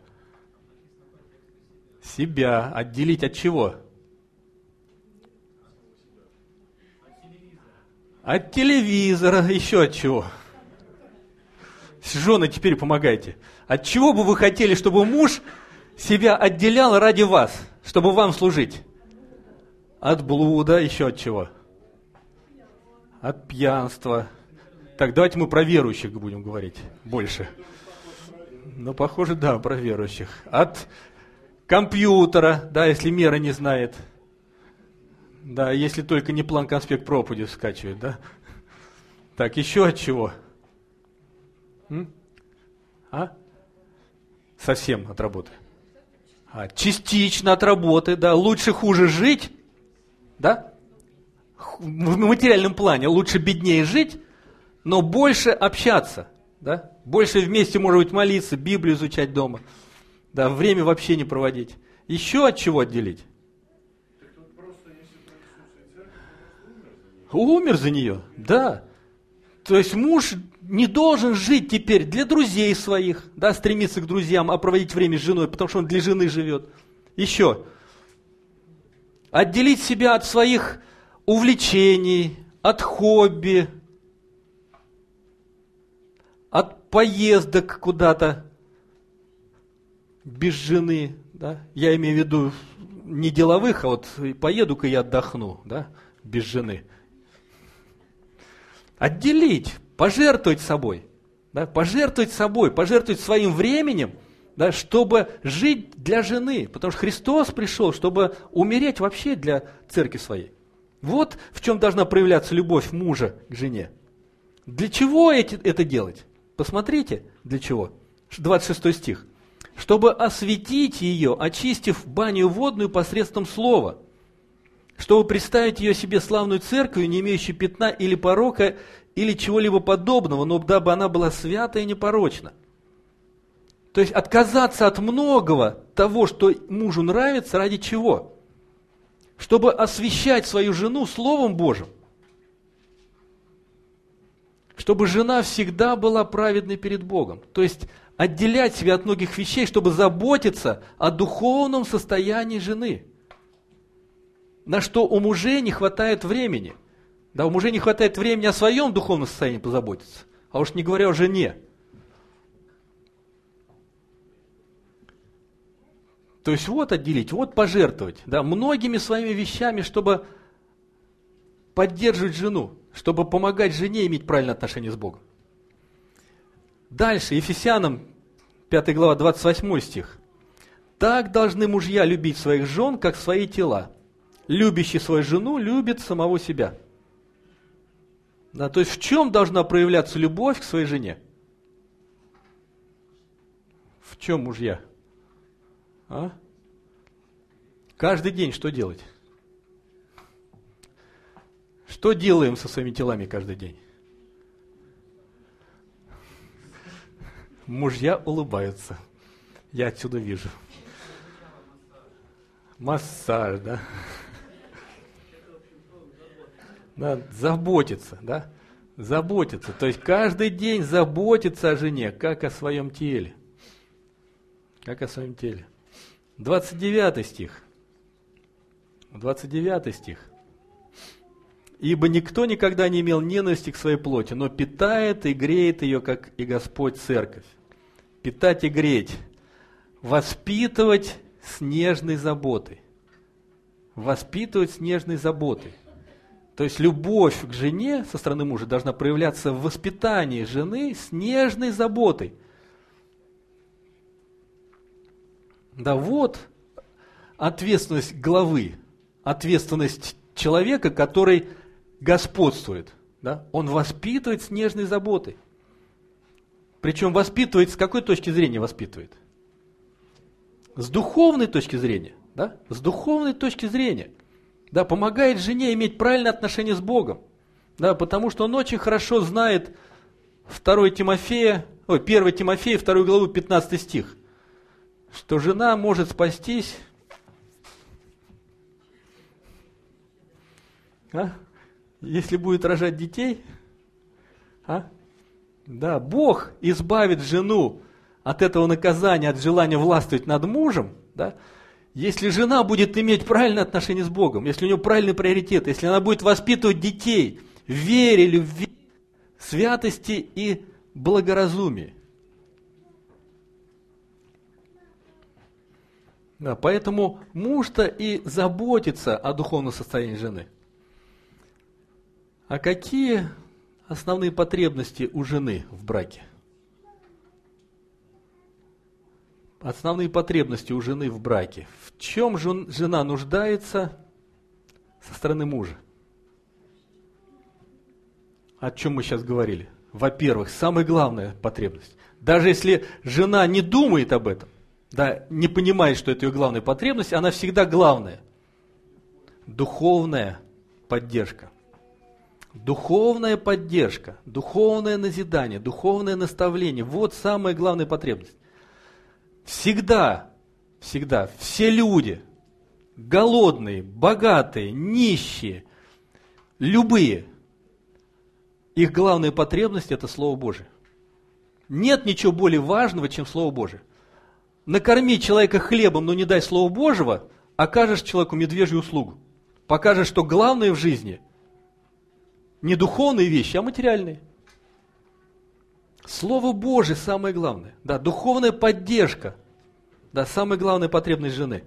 Себя. Отделить от чего? От телевизора. Еще от чего? Жены, теперь помогайте. От чего бы вы хотели, чтобы муж себя отделял ради вас, чтобы вам служить? От блуда. Еще от чего? От пьянства. Так, давайте мы про верующих будем говорить больше. Ну, похоже, да, про верующих. От компьютера, да, если мера не знает. Да, если только не план-конспект проповеди скачивает, да. Так, еще от чего? М? А? Совсем от работы. А, частично от работы, да. Лучше, хуже жить, да. В материальном плане лучше беднее жить, но больше общаться, да? Больше вместе, может быть, молиться, Библию изучать дома, да, время вообще не проводить. Еще от чего отделить? Умер за нее, да. То есть муж не должен жить теперь для друзей своих, да, стремиться к друзьям, а проводить время с женой, потому что он для жены живет. Еще. Отделить себя от своих увлечений, от хобби, от поездок куда-то без жены, да? Я имею в виду не деловых, а вот поеду-ка я отдохну, да, без жены. Отделить, пожертвовать собой, да? Пожертвовать собой, пожертвовать своим временем, да, чтобы жить для жены, потому что Христос пришел, чтобы умереть вообще для церкви своей. Вот в чем должна проявляться любовь мужа к жене. Для чего эти, это делать? Посмотрите, для чего. двадцать шестой стих. «Чтобы осветить ее, очистив баню водную посредством слова, чтобы представить ее себе славную церковью, не имеющей пятна или порока, или чего-либо подобного, но дабы она была свята и непорочна». То есть отказаться от многого того, что мужу нравится, ради чего? Чтобы освящать свою жену Словом Божьим. чтобы жена всегда была праведной перед Богом. То есть отделять себя от многих вещей, чтобы заботиться о духовном состоянии жены. На что у мужей не хватает времени. Да, у мужей не хватает времени о своем духовном состоянии позаботиться. А уж не говоря о жене. То есть вот отделить, вот пожертвовать. Да, многими своими вещами, чтобы поддерживать жену. Чтобы помогать жене иметь правильное отношение с Богом. Дальше, Ефесянам пятая глава, двадцать восьмой стих. «Так должны мужья любить своих жен, как свои тела. Любящий свою жену любит самого себя». Да, то есть в чем должна проявляться любовь к своей жене? В чем, мужья? А? Каждый день что делать? Что делаем со своими телами каждый день? Мужья улыбаются. Я отсюда вижу. Массаж, да? Да, заботиться, да? Заботиться. То есть каждый день заботиться о жене, как о своем теле. Как о своем теле. двадцать девятый стих. двадцать девятый стих. «Ибо никто никогда не имел ненависти к своей плоти, но питает и греет ее, как и Господь церковь». Питать и греть. Воспитывать с нежной заботой. Воспитывать с нежной заботой. То есть любовь к жене со стороны мужа должна проявляться в воспитании жены с нежной заботой. Да вот ответственность главы, ответственность человека, который господствует. Да? Он воспитывает с нежной заботой. Причем воспитывает с какой точки зрения воспитывает? С духовной точки зрения. Да? С духовной точки зрения. Да, помогает жене иметь правильное отношение с Богом. Да, потому что он очень хорошо знает второе Тимофея, ой, первое Тимофея, вторую главу, пятнадцатый стих, что жена может спастись, а, если будет рожать детей. А? Да, Бог избавит жену от этого наказания, от желания властвовать над мужем, да, если жена будет иметь правильное отношение с Богом, если у нее правильный приоритет, если она будет воспитывать детей в вере, любви, святости и благоразумии. Да, поэтому муж-то и заботится о духовном состоянии жены. А какие основные потребности у жены в браке? Основные потребности у жены в браке. В чем жена нуждается со стороны мужа? О чем мы сейчас говорили? Во-первых, самая главная потребность. Даже если жена не думает об этом, да, не понимает, что это ее главная потребность, она всегда главная. Духовная поддержка. Духовная поддержка, духовное назидание, духовное наставление. Вот самая главная потребность. Всегда, всегда, все люди, голодные, богатые, нищие, любые, их главная потребность – это Слово Божие. Нет ничего более важного, чем Слово Божие. Накорми человека хлебом, но не дай Слова Божьего, окажешь человеку медвежью услугу. Покажешь, что главное в жизни не духовные вещи, а материальные. Слово Божие самое главное. Да, духовная поддержка. Да, самая главная потребность жены.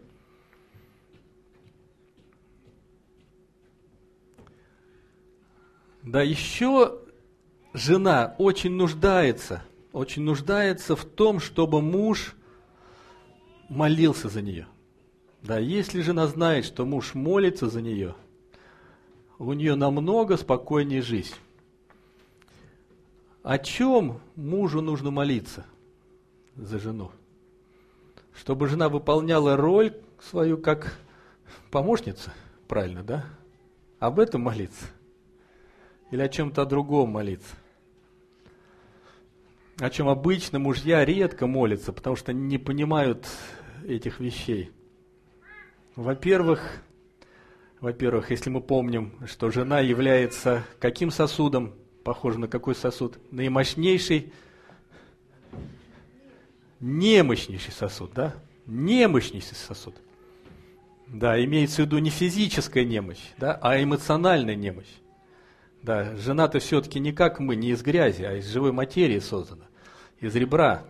Да, еще жена очень нуждается, очень нуждается в том, чтобы муж молился за нее. Да, если жена знает, что муж молится за нее, у нее намного спокойнее жизнь. О чем мужу нужно молиться за жену? Чтобы жена выполняла роль свою как помощница, правильно, да? Об этом молиться? Или о чем-то другом молиться? О чем обычно мужья редко молятся, потому что не понимают этих вещей. Во-первых, во-первых, если мы помним, что жена является каким сосудом Похоже на какой сосуд? Наимощнейший, немощнейший сосуд, да? Немощнейший сосуд. Да, имеется в виду не физическая немощь, да, а эмоциональная немощь. Да, жена-то все-таки не как мы, не из грязи, а из живой материи создана, из ребра.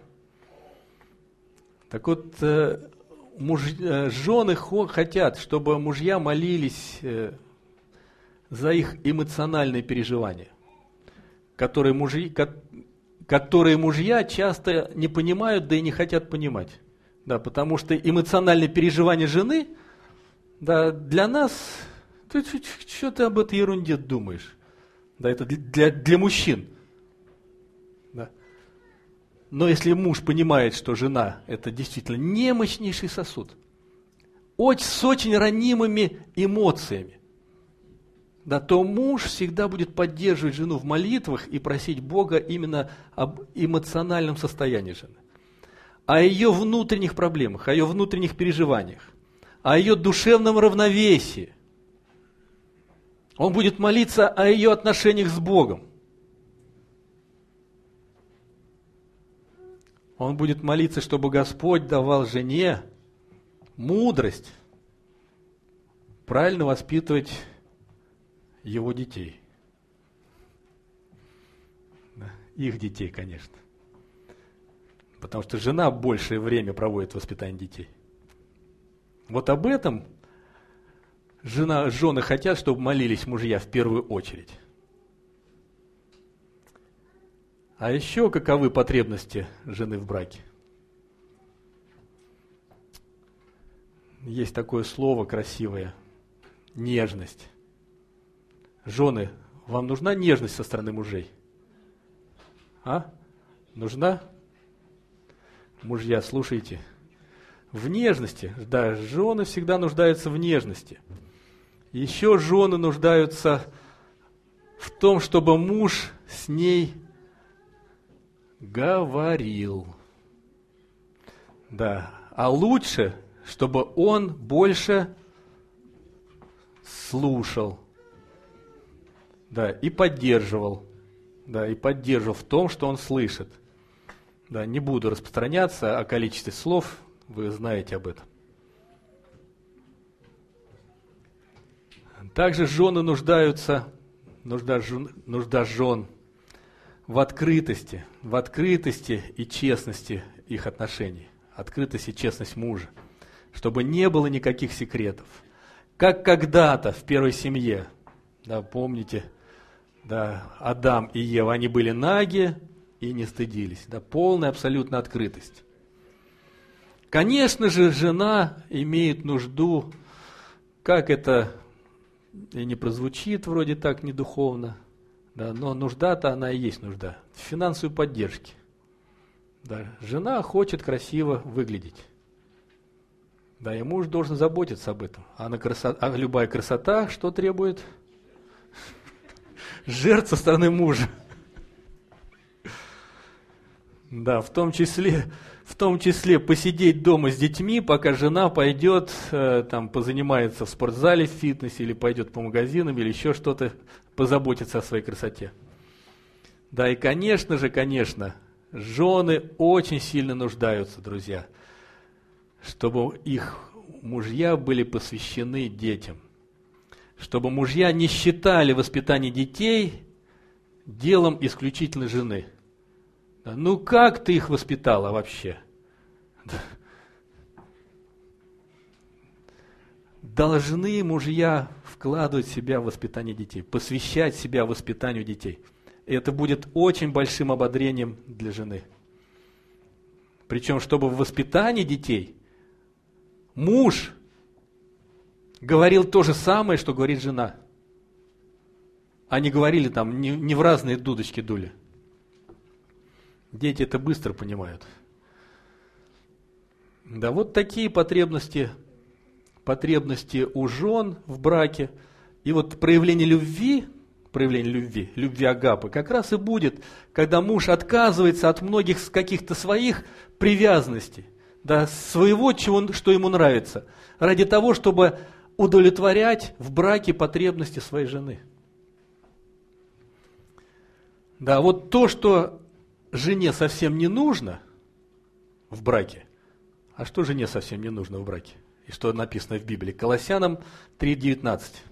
Так вот, э, муж, э, жены хо, хотят, чтобы мужья молились э, за их эмоциональные переживания, которые мужья, ко, которые мужья часто не понимают, да и не хотят понимать. Да, потому что эмоциональные переживания жены, да, для нас, ты что ты об этой ерунде думаешь? Да, это для, для мужчин. Да. Но если муж понимает, что жена – это действительно немощнейший сосуд, очень, с очень ранимыми эмоциями, да, то муж всегда будет поддерживать жену в молитвах и просить Бога именно об эмоциональном состоянии жены, о ее внутренних проблемах, о ее внутренних переживаниях, о ее душевном равновесии. Он будет молиться о ее отношениях с Богом. Он будет молиться, чтобы Господь давал жене мудрость правильно воспитывать его детей. Их детей, конечно. Потому что жена большее время проводит в воспитании детей. Вот об этом жена, жены хотят, чтобы молились мужья в первую очередь. А еще каковы потребности жены в браке? Есть такое слово красивое – нежность. Жены, вам нужна нежность со стороны мужей? А? Нужна? Мужья, слушайте. В нежности, да, жены всегда нуждаются в нежности. Еще жены нуждаются в том, чтобы муж с ней говорил. Да, а лучше, чтобы он больше слушал. Да, и поддерживал. Да, и поддерживал в том, что он слышит. Да, не буду распространяться о количестве слов, вы знаете об этом. Также жены нуждаются, нужда, жен, нужда жен в открытости, в открытости и честности их отношений, открытость и честность мужа, чтобы не было никаких секретов. Как когда-то в первой семье, да, помните, да, Адам и Ева, они были наги и не стыдились, да, полная абсолютная открытость. Конечно же, жена имеет нужду, как это и не прозвучит вроде так недуховно, да, но нужда-то она и есть нужда, в финансовой поддержке. Да, жена хочет красиво выглядеть. Да, и муж должен заботиться об этом. А, на красо... а любая красота что требует? Жертв со стороны мужа. Да, в том числе, в том числе посидеть дома с детьми, пока жена пойдет, э, там, позанимается в спортзале, в фитнесе, или пойдет по магазинам, или еще что-то, позаботиться о своей красоте. Да, и, конечно же, конечно, жены очень сильно нуждаются, друзья, чтобы их мужья были посвящены детям. Чтобы мужья не считали воспитание детей делом исключительно жены. Да, ну как ты их воспитала вообще? Да. Должны мужья вкладывать себя в воспитание детей, посвящать себя воспитанию детей. И это будет очень большим ободрением для жены. Причем, чтобы в воспитании детей муж говорил то же самое, что говорит жена. Они говорили там, не, не в разные дудочки дули. Дети это быстро понимают. Да, вот такие потребности, потребности у жен в браке. И вот проявление любви, проявление любви, любви агапы, как раз и будет, когда муж отказывается от многих каких-то своих привязанностей, да, своего, чего, что ему нравится, ради того, чтобы удовлетворять в браке потребности своей жены. Да, вот то, что жене совсем не нужно в браке, а что жене совсем не нужно в браке? И что написано в Библии? Колоссянам три девятнадцать.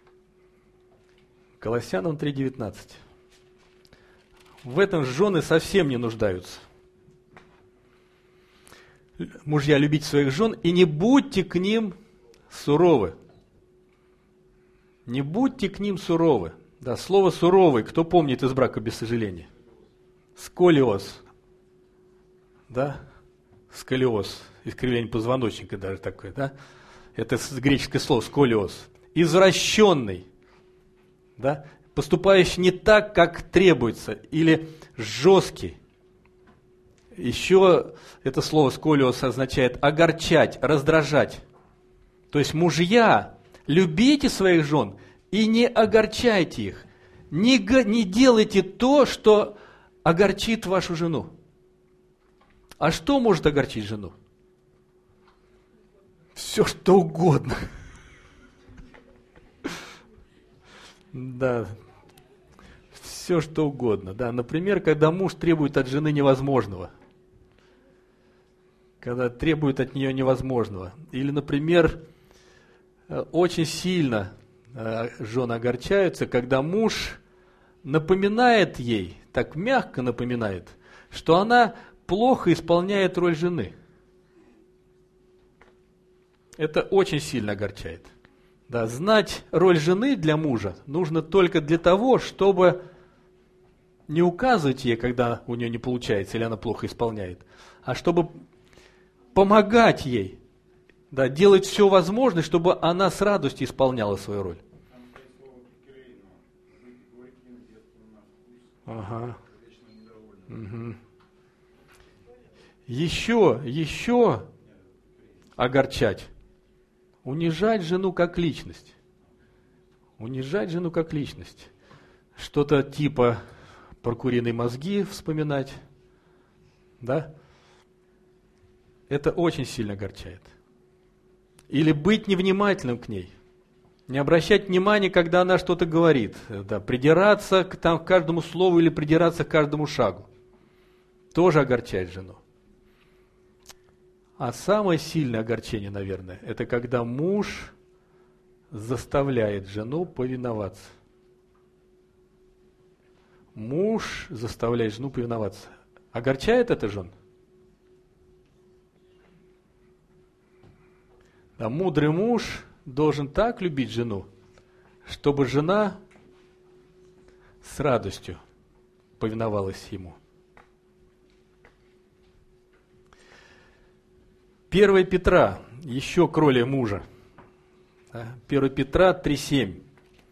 Колоссянам три девятнадцать. В этом жены совсем не нуждаются. Мужья, любите своих жен и не будьте к ним суровы. Не будьте к ним суровы. Да, слово суровый, кто помнит из брака без сожаления? Сколиоз. Да? Сколиоз. Искривление позвоночника даже такое, да? Это греческое слово сколиоз. Извращенный. Да? Поступающий не так, как требуется. Или жесткий. Еще это слово сколиоз означает огорчать, раздражать. То есть мужья, любите своих жен и не огорчайте их. Не, не делайте то, что огорчит вашу жену. А что может огорчить жену? Все, что угодно. Да. Все, что угодно. Да. Например, когда муж требует от жены невозможного. Когда требует от нее невозможного. Или, например, очень сильно жены огорчаются, когда муж напоминает ей, так мягко напоминает, что она плохо исполняет роль жены. Это очень сильно огорчает. Да, знать роль жены для мужа нужно только для того, чтобы не указывать ей, когда у нее не получается или она плохо исполняет, а чтобы помогать ей, да, делать все возможное, чтобы она с радостью исполняла свою роль. Ага. Угу. Еще, еще огорчать. Унижать жену как личность. Унижать жену как личность. Что-то типа про куриные мозги вспоминать. Да? Это очень сильно огорчает. Или быть невнимательным к ней. Не обращать внимания, когда она что-то говорит. Да, придираться к, там, к каждому слову или придираться к каждому шагу. Тоже огорчает жену. А самое сильное огорчение, наверное, это когда муж заставляет жену повиноваться. Муж заставляет жену повиноваться. Огорчает это жен? Да, мудрый муж должен так любить жену, чтобы жена с радостью повиновалась ему. первое Петра, еще к роли мужа. первое Петра три семь.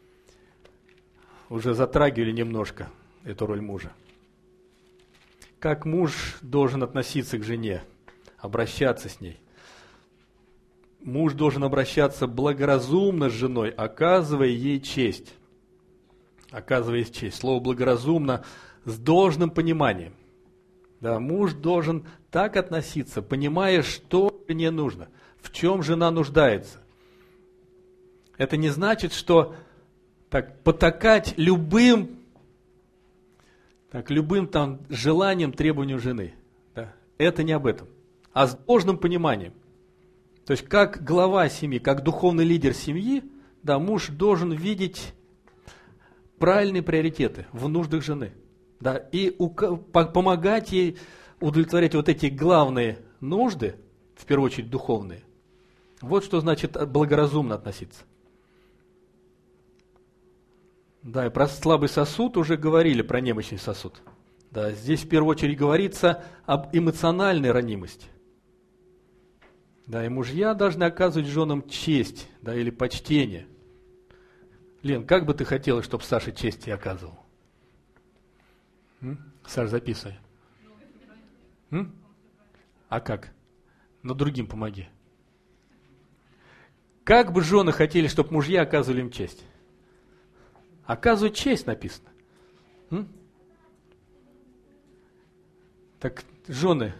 Уже затрагивали немножко эту роль мужа. Как муж должен относиться к жене, обращаться с ней. Муж должен обращаться благоразумно с женой, оказывая ей честь. Оказывая ей честь. Слово «благоразумно» с должным пониманием. Да, муж должен так относиться, понимая, что жене нужно, в чем жена нуждается. Это не значит, что так, потакать любым, так, любым там, желанием, требованием жены. Да, это не об этом, а с должным пониманием. То есть, как глава семьи, как духовный лидер семьи, да, муж должен видеть правильные приоритеты в нуждах жены. Да, и ука- помогать ей удовлетворять вот эти главные нужды, в первую очередь духовные. Вот что значит благоразумно относиться. Да, и про слабый сосуд уже говорили, про немощный сосуд. Да, здесь в первую очередь говорится об эмоциональной ранимости. Да, и мужья должны оказывать женам честь, да, или почтение. Лен, как бы ты хотела, чтобы Саша честь тебе оказывал? М? Саш, записывай. М? А как? Но другим помоги. Как бы жены хотели, чтобы мужья оказывали им честь? Оказывать честь написано. М? Так, жены,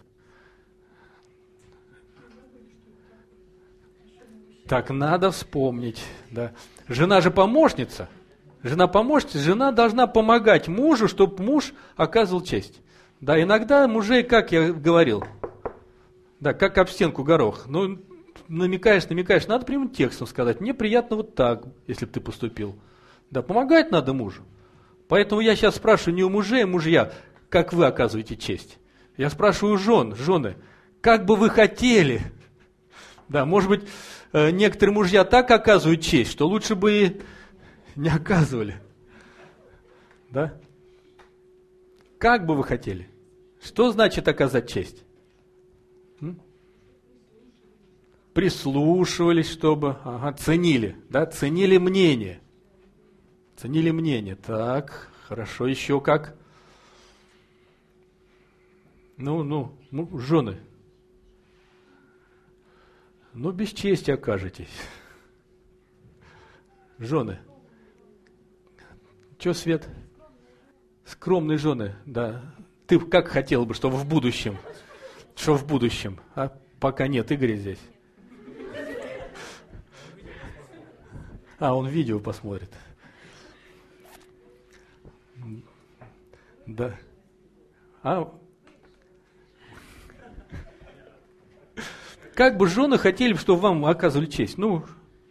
так надо вспомнить. Да. Жена же помощница. Жена поможет, жена должна помогать мужу, чтобы муж оказывал честь. Да, иногда мужей, как я говорил, да, как об стенку горох. Ну, намекаешь, намекаешь, надо прямым текстом сказать, мне приятно вот так, если бы ты поступил. Да, помогать надо мужу. Поэтому я сейчас спрашиваю не у мужей, а мужья, как вы оказываете честь. Я спрашиваю у жен, жены, как бы вы хотели. Да, может быть, некоторые мужья так оказывают честь, что лучше бы и не оказывали. Да? Как бы вы хотели? Что значит оказать честь? М? Прислушивались, чтобы, ага, ценили, да, ценили мнение. Ценили мнение. Так, хорошо, еще как? Ну, ну, ну, жены. Ну, без чести окажетесь. Жены. Че, Свет? Скромные жены, да. Ты как хотела бы, чтобы в будущем? Что в будущем? А пока нет Игоря здесь. А, он видео посмотрит. Да. А как бы жены хотели, чтобы вам оказывали честь? Ну,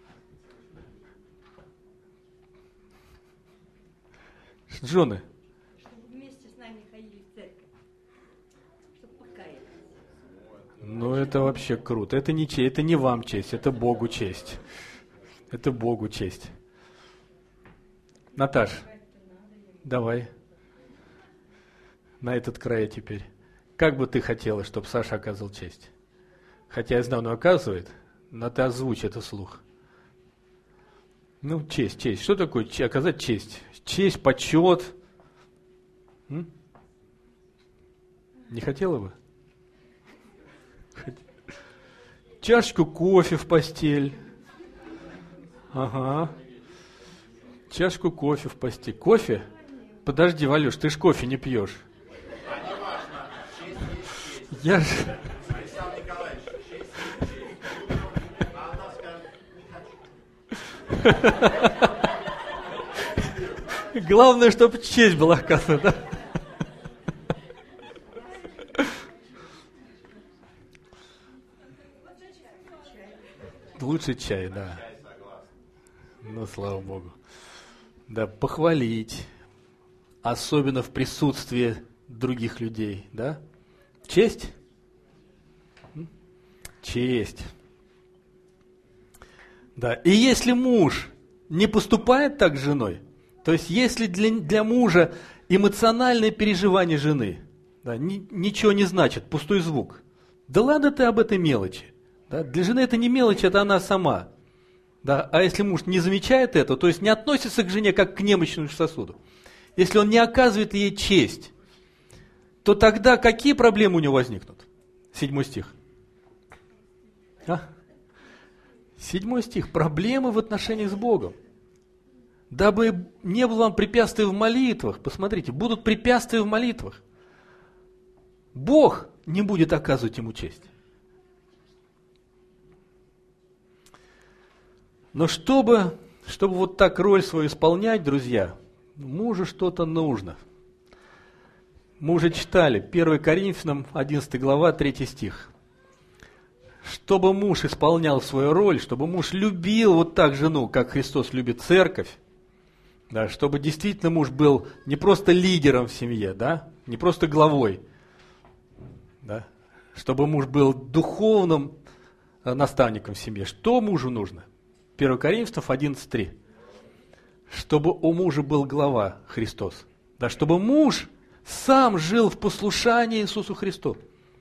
жены. Чтобы вместе с нами ходили в церковь. Чтобы покаялись. Ну, это вообще круто. Это не честь, это не вам честь, это Богу честь. Это Богу честь. Наташ, давай. На этот край теперь. Как бы ты хотела, чтобы Саша оказывал честь? Хотя я знаю, он оказывает, но ты озвучь это вслух. Ну, честь, честь. Что такое оказать честь? Честь, почет. М? Не хотела бы? Чашечку кофе в постель. Ага. Чашку кофе в постель. Кофе? Подожди, Валюш, ты ж кофе не пьешь. Я же... Главное, чтобы честь была оказана, да? Лучше чай, да. Ну, слава Богу. Да, похвалить, особенно в присутствии других людей, да? Честь? Честь. Да, и если муж не поступает так с женой, то есть если для, для мужа эмоциональное переживание жены, да, ни, ничего не значит, пустой звук, да ладно ты об этой мелочи. Да, для жены это не мелочь, это она сама. Да, а если муж не замечает это, то есть не относится к жене как к немощному сосуду, если он не оказывает ей честь, то тогда какие проблемы у него возникнут? Седьмой стих. А? Седьмой стих. Проблемы в отношениях с Богом. Дабы не было вам препятствий в молитвах. Посмотрите, будут препятствия в молитвах. Бог не будет оказывать ему честь. Но чтобы, чтобы вот так роль свою исполнять, друзья, мужу что-то нужно. Мы уже читали, первое Коринфянам, одиннадцатая глава, третий стих. Чтобы муж исполнял свою роль, чтобы муж любил вот так жену, как Христос любит церковь, да, чтобы действительно муж был не просто лидером в семье, да, не просто главой, да, чтобы муж был духовным наставником в семье. Что мужу нужно? первое Коринфянам одиннадцать три. Чтобы у мужа был глава Христос. Да, чтобы муж сам жил в послушании Иисусу Христу.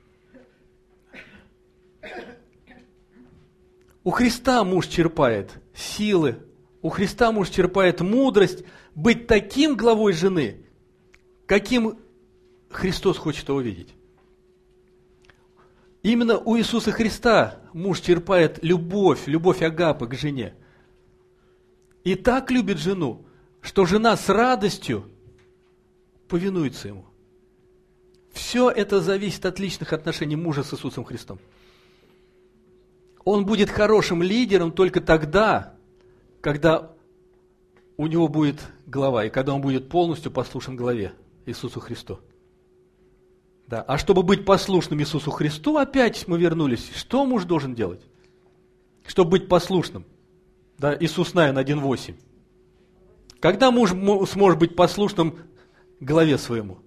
У Христа муж черпает силы, у Христа муж черпает мудрость быть таким главой жены, каким Христос хочет его видеть. Именно у Иисуса Христа муж черпает любовь, любовь агапы к жене. И так любит жену, что жена с радостью повинуется ему. Все это зависит от личных отношений мужа с Иисусом Христом. Он будет хорошим лидером только тогда, когда у него будет глава, и когда он будет полностью послушен главе Иисусу Христу. Да. А чтобы быть послушным Иисусу Христу, опять мы вернулись. Что муж должен делать? Чтобы быть послушным. Да, Иисус Навин один восемь. Когда муж сможет быть послушным главе своему?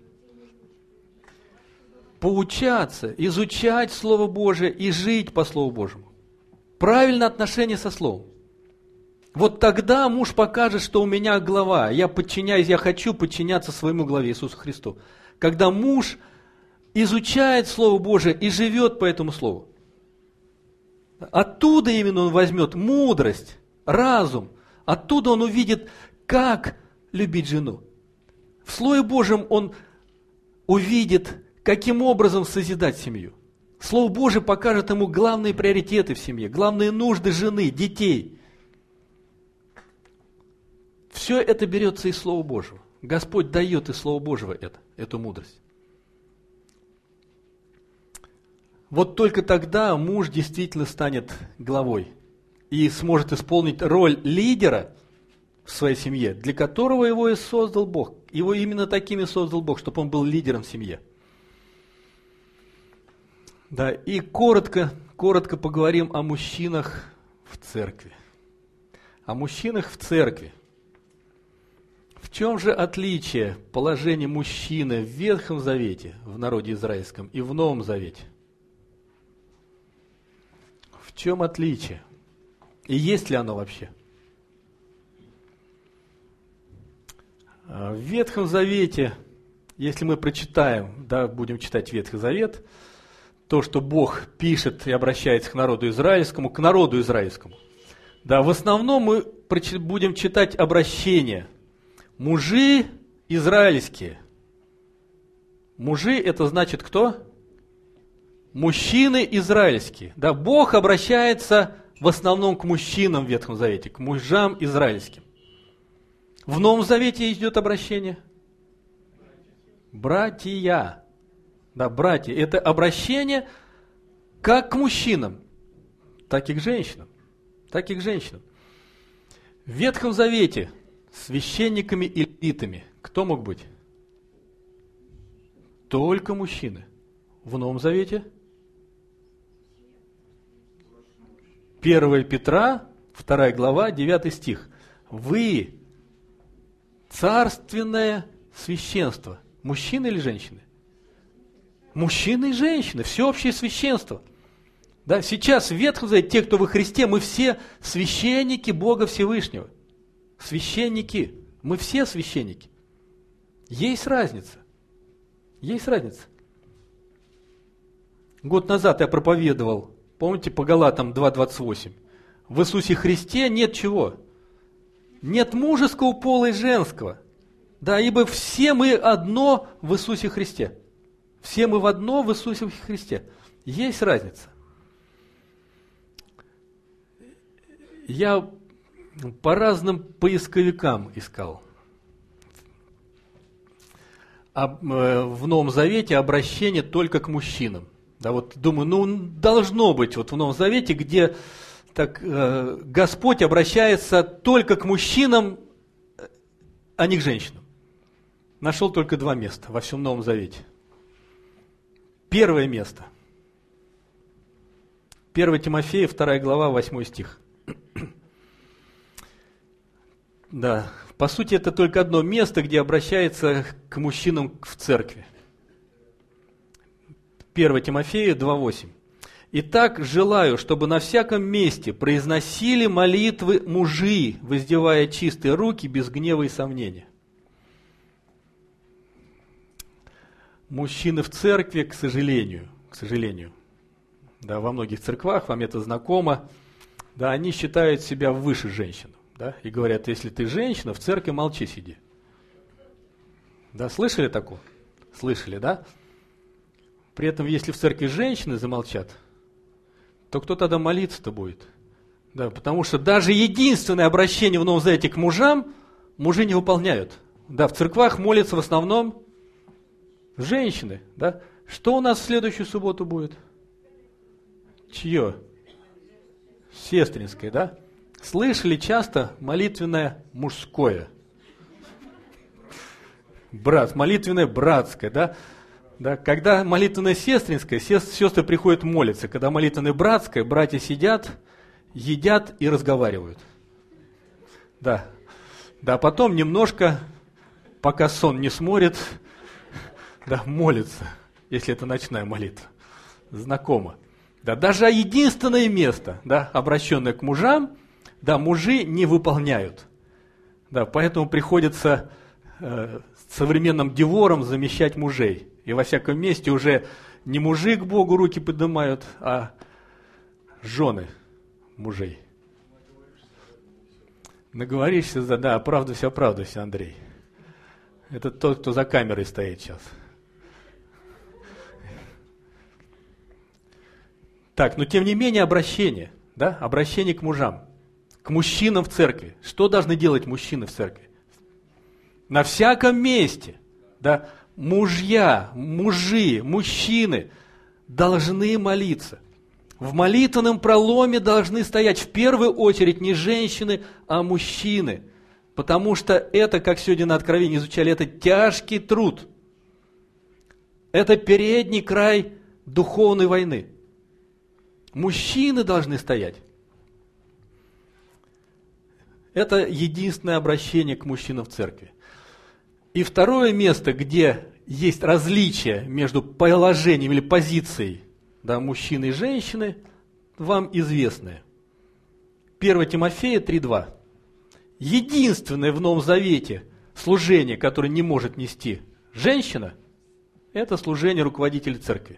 Поучаться, изучать Слово Божие и жить по Слову Божьему. Правильное отношение со Словом. Вот тогда муж покажет, что у меня глава. Я подчиняюсь, я хочу подчиняться своему главе Иисусу Христу. Когда муж изучает Слово Божие и живет по этому Слову. Оттуда именно он возьмет мудрость, разум. Оттуда он увидит, как любить жену. В Слове Божьем он увидит, каким образом созидать семью. Слово Божие покажет ему главные приоритеты в семье, главные нужды жены, детей. Все это берется из Слова Божьего. Господь дает из Слова Божьего это, эту мудрость. Вот только тогда муж действительно станет главой и сможет исполнить роль лидера в своей семье, для которого его и создал Бог. Его именно таким и создал Бог, чтобы он был лидером в семье. Да, и коротко, коротко поговорим о мужчинах в церкви. О мужчинах в церкви. В чем же отличие положения мужчины в Ветхом Завете, в народе израильском, и в Новом Завете? В чем отличие? И есть ли оно вообще? В Ветхом Завете, если мы прочитаем, да, будем читать Ветхий Завет, то, что Бог пишет и обращается к народу израильскому, к народу израильскому, да, в основном мы будем читать обращение. Мужи израильские. Мужи это значит кто? Мужчины израильские. Да, Бог обращается в основном к мужчинам в Ветхом Завете, к мужам израильским. В Новом Завете идет обращение. Братья. Да, братья. Это обращение как к мужчинам, так и к женщинам. Так и к женщинам. В Ветхом Завете священниками и левитами кто мог быть? Только мужчины. В Новом Завете первое Петра, вторая глава, девятый стих. Вы царственное священство. Мужчины или женщины? Мужчины и женщины. Всеобщее священство. Да, сейчас в Ветхом Завете, те, кто во Христе, мы все священники Бога Всевышнего. Священники. Мы все священники. Есть разница. Есть разница. Год назад я проповедовал, помните, по Галатам два двадцать восемь. В Иисусе Христе нет чего? Нет мужеского пола и женского. Да, ибо все мы одно в Иисусе Христе. Все мы в одно в Иисусе Христе. Есть разница. Я по разным поисковикам искал. В Новом Завете обращение только к мужчинам. Да, вот думаю, ну должно быть вот в Новом Завете, где так, э, Господь обращается только к мужчинам, а не к женщинам. Нашел только два места во всем Новом Завете. Первое место. первое Тимофея, вторая глава, восьмой стих. Да, по сути, это только одно место, где обращается к мужчинам в церкви. первое Тимофея два восемь. «Итак, желаю, чтобы на всяком месте произносили молитвы мужи, воздевая чистые руки без гнева и сомнения». Мужчины в церкви, к сожалению, к сожалению, да, во многих церквах, вам это знакомо, да, они считают себя выше женщин. Да, и говорят, если ты женщина, в церкви молчи, сиди. Да, слышали такое? Слышали, да? При этом, если в церкви женщины замолчат, то кто тогда молиться-то будет? Да, потому что даже единственное обращение в Новом Завете к мужам мужи не выполняют. Да, в церквах молятся в основном женщины. Да? Что у нас в следующую субботу будет? Чье? Сестринское, да? Слышали часто молитвенное мужское? Брат, молитвенное братское, да? Да, когда молитвенное сестринское, сестры приходят молиться. Когда молитвенное братское, братья сидят, едят и разговаривают. Да, да, потом немножко, пока сон не сморит, да, молятся, если это ночная молитва. Знакомо. Да, даже единственное место, да, обращенное к мужам, да, мужи не выполняют. Да, поэтому приходится э, современным диворам замещать мужей. И во всяком месте уже не мужи к Богу руки поднимают, а жены мужей. Наговоришься, да, да, оправдывайся, оправдывайся, Андрей. Это тот, кто за камерой стоит сейчас. Так, но тем не менее обращение, да, обращение к мужам, к мужчинам в церкви. Что должны делать мужчины в церкви? На всяком месте, да, мужья, мужи, мужчины должны молиться. В молитвенном проломе должны стоять в первую очередь не женщины, а мужчины. Потому что это, как сегодня на Откровении изучали, это тяжкий труд. Это передний край духовной войны. Мужчины должны стоять. Это единственное обращение к мужчинам в церкви. И второе место, где есть различие между положением или позицией, да, мужчины и женщины, вам известное. первое Тимофея три два. Единственное в Новом Завете служение, которое не может нести женщина, это служение руководителя церкви.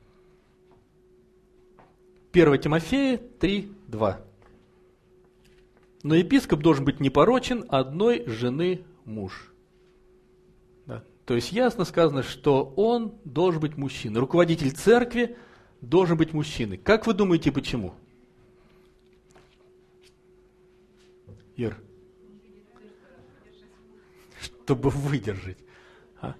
первое Тимофея три два. Но епископ должен быть непорочен, одной жены муж. Да. То есть ясно сказано, что он должен быть мужчиной. Руководитель церкви должен быть мужчиной. Как вы думаете, почему? Ир? Чтобы выдержать. А?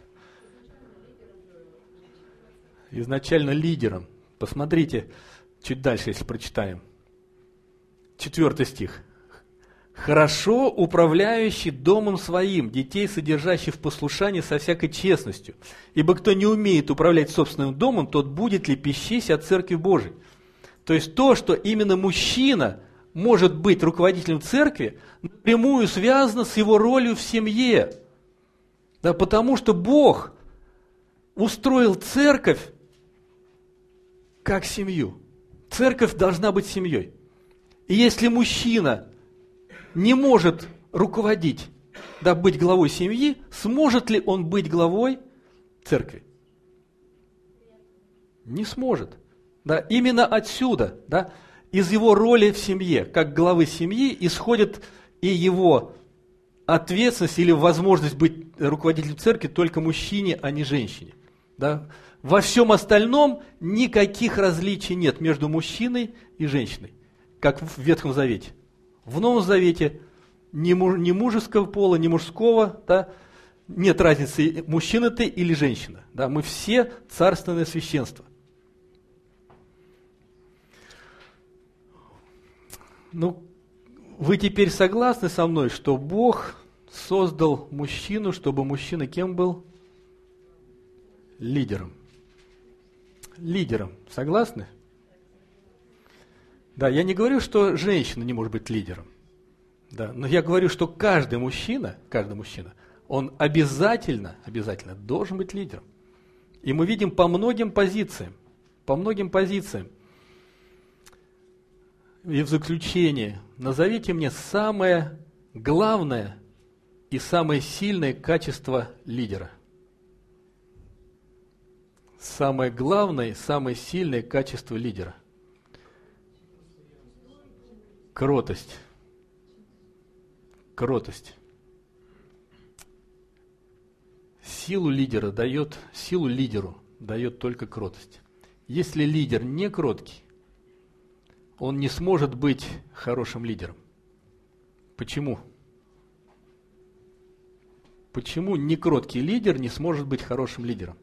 Изначально лидером. Посмотрите, чуть дальше, если прочитаем. Четвертый стих. «Хорошо управляющий домом своим, детей, содержащих в послушании со всякой честностью. Ибо кто не умеет управлять собственным домом, тот будет лепещись от Церкви Божией». То есть то, что именно мужчина может быть руководителем церкви, напрямую связано с его ролью в семье. Да, потому что Бог устроил церковь как семью. Церковь должна быть семьей. И если мужчина не может руководить, да, быть главой семьи, сможет ли он быть главой церкви? Не сможет. Да, именно отсюда, да, из его роли в семье, как главы семьи, исходит и его ответственность или возможность быть руководителем церкви только мужчине, а не женщине. Да. Во всем остальном никаких различий нет между мужчиной и женщиной, как в Ветхом Завете. В Новом Завете ни, муж, ни мужеского пола, ни мужского, да, нет разницы, мужчина ты или женщина. Да, мы все царственное священство. Ну, вы теперь согласны со мной, что Бог создал мужчину, чтобы мужчина кем был? Лидером. Лидером. Согласны? Да, я не говорю, что женщина не может быть лидером. Да, но я говорю, что каждый мужчина, каждый мужчина, он обязательно, обязательно должен быть лидером. И мы видим по многим позициям, по многим позициям. И в заключение, назовите мне самое главное и самое сильное качество лидера. Самое главное и самое сильное качество лидера. Кротость. Кротость. Силу лидера дает, силу лидеру дает только кротость. Если лидер не кроткий, он не сможет быть хорошим лидером. Почему? Почему некроткий лидер не сможет быть хорошим лидером?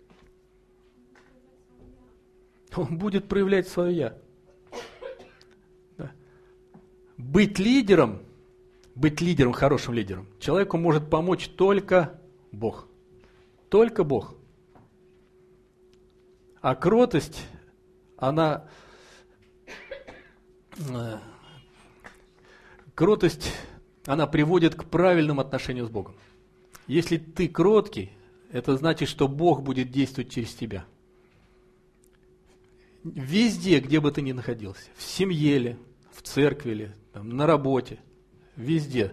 Он будет проявлять свое «я». Да. быть лидером, быть лидером, хорошим лидером, человеку может помочь только Бог. Только Бог. А кротость, она... Кротость, она приводит к правильному отношению с Богом. Если ты кроткий, это значит, что Бог будет действовать через тебя. Везде, где бы ты ни находился, в семье ли, в церкви ли, там, на работе, везде.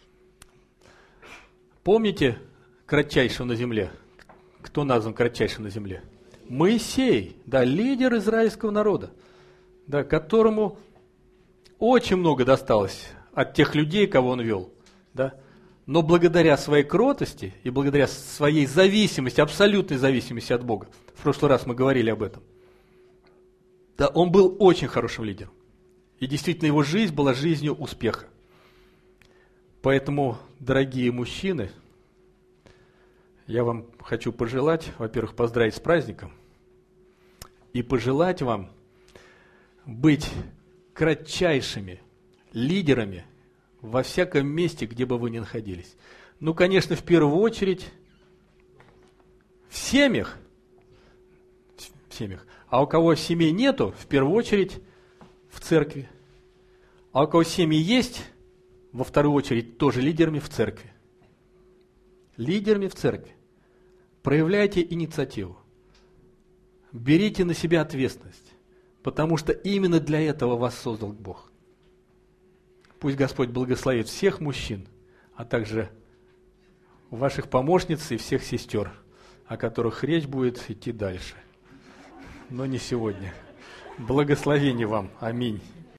Помните кратчайшего на земле? Кто назван кратчайшим на земле? Моисей, да, лидер израильского народа, да, которому очень много досталось от тех людей, кого он вел, да. Но благодаря своей кротости и благодаря своей зависимости, абсолютной зависимости от Бога, в прошлый раз мы говорили об этом, да, он был очень хорошим лидером. И действительно его жизнь была жизнью успеха. Поэтому, дорогие мужчины, я вам хочу пожелать, во-первых, поздравить с праздником и пожелать вам быть кратчайшими лидерами во всяком месте, где бы вы ни находились. Ну, конечно, в первую очередь в семьях, в семьях. А у кого семей нету, в первую очередь в церкви. А у кого семьи есть, во вторую очередь тоже лидерами в церкви. Лидерами в церкви. Проявляйте инициативу. Берите на себя ответственность, потому что именно для этого вас создал Бог. Пусть Господь благословит всех мужчин, а также ваших помощниц и всех сестер, о которых речь будет идти дальше. Но не сегодня. Благословение вам. Аминь.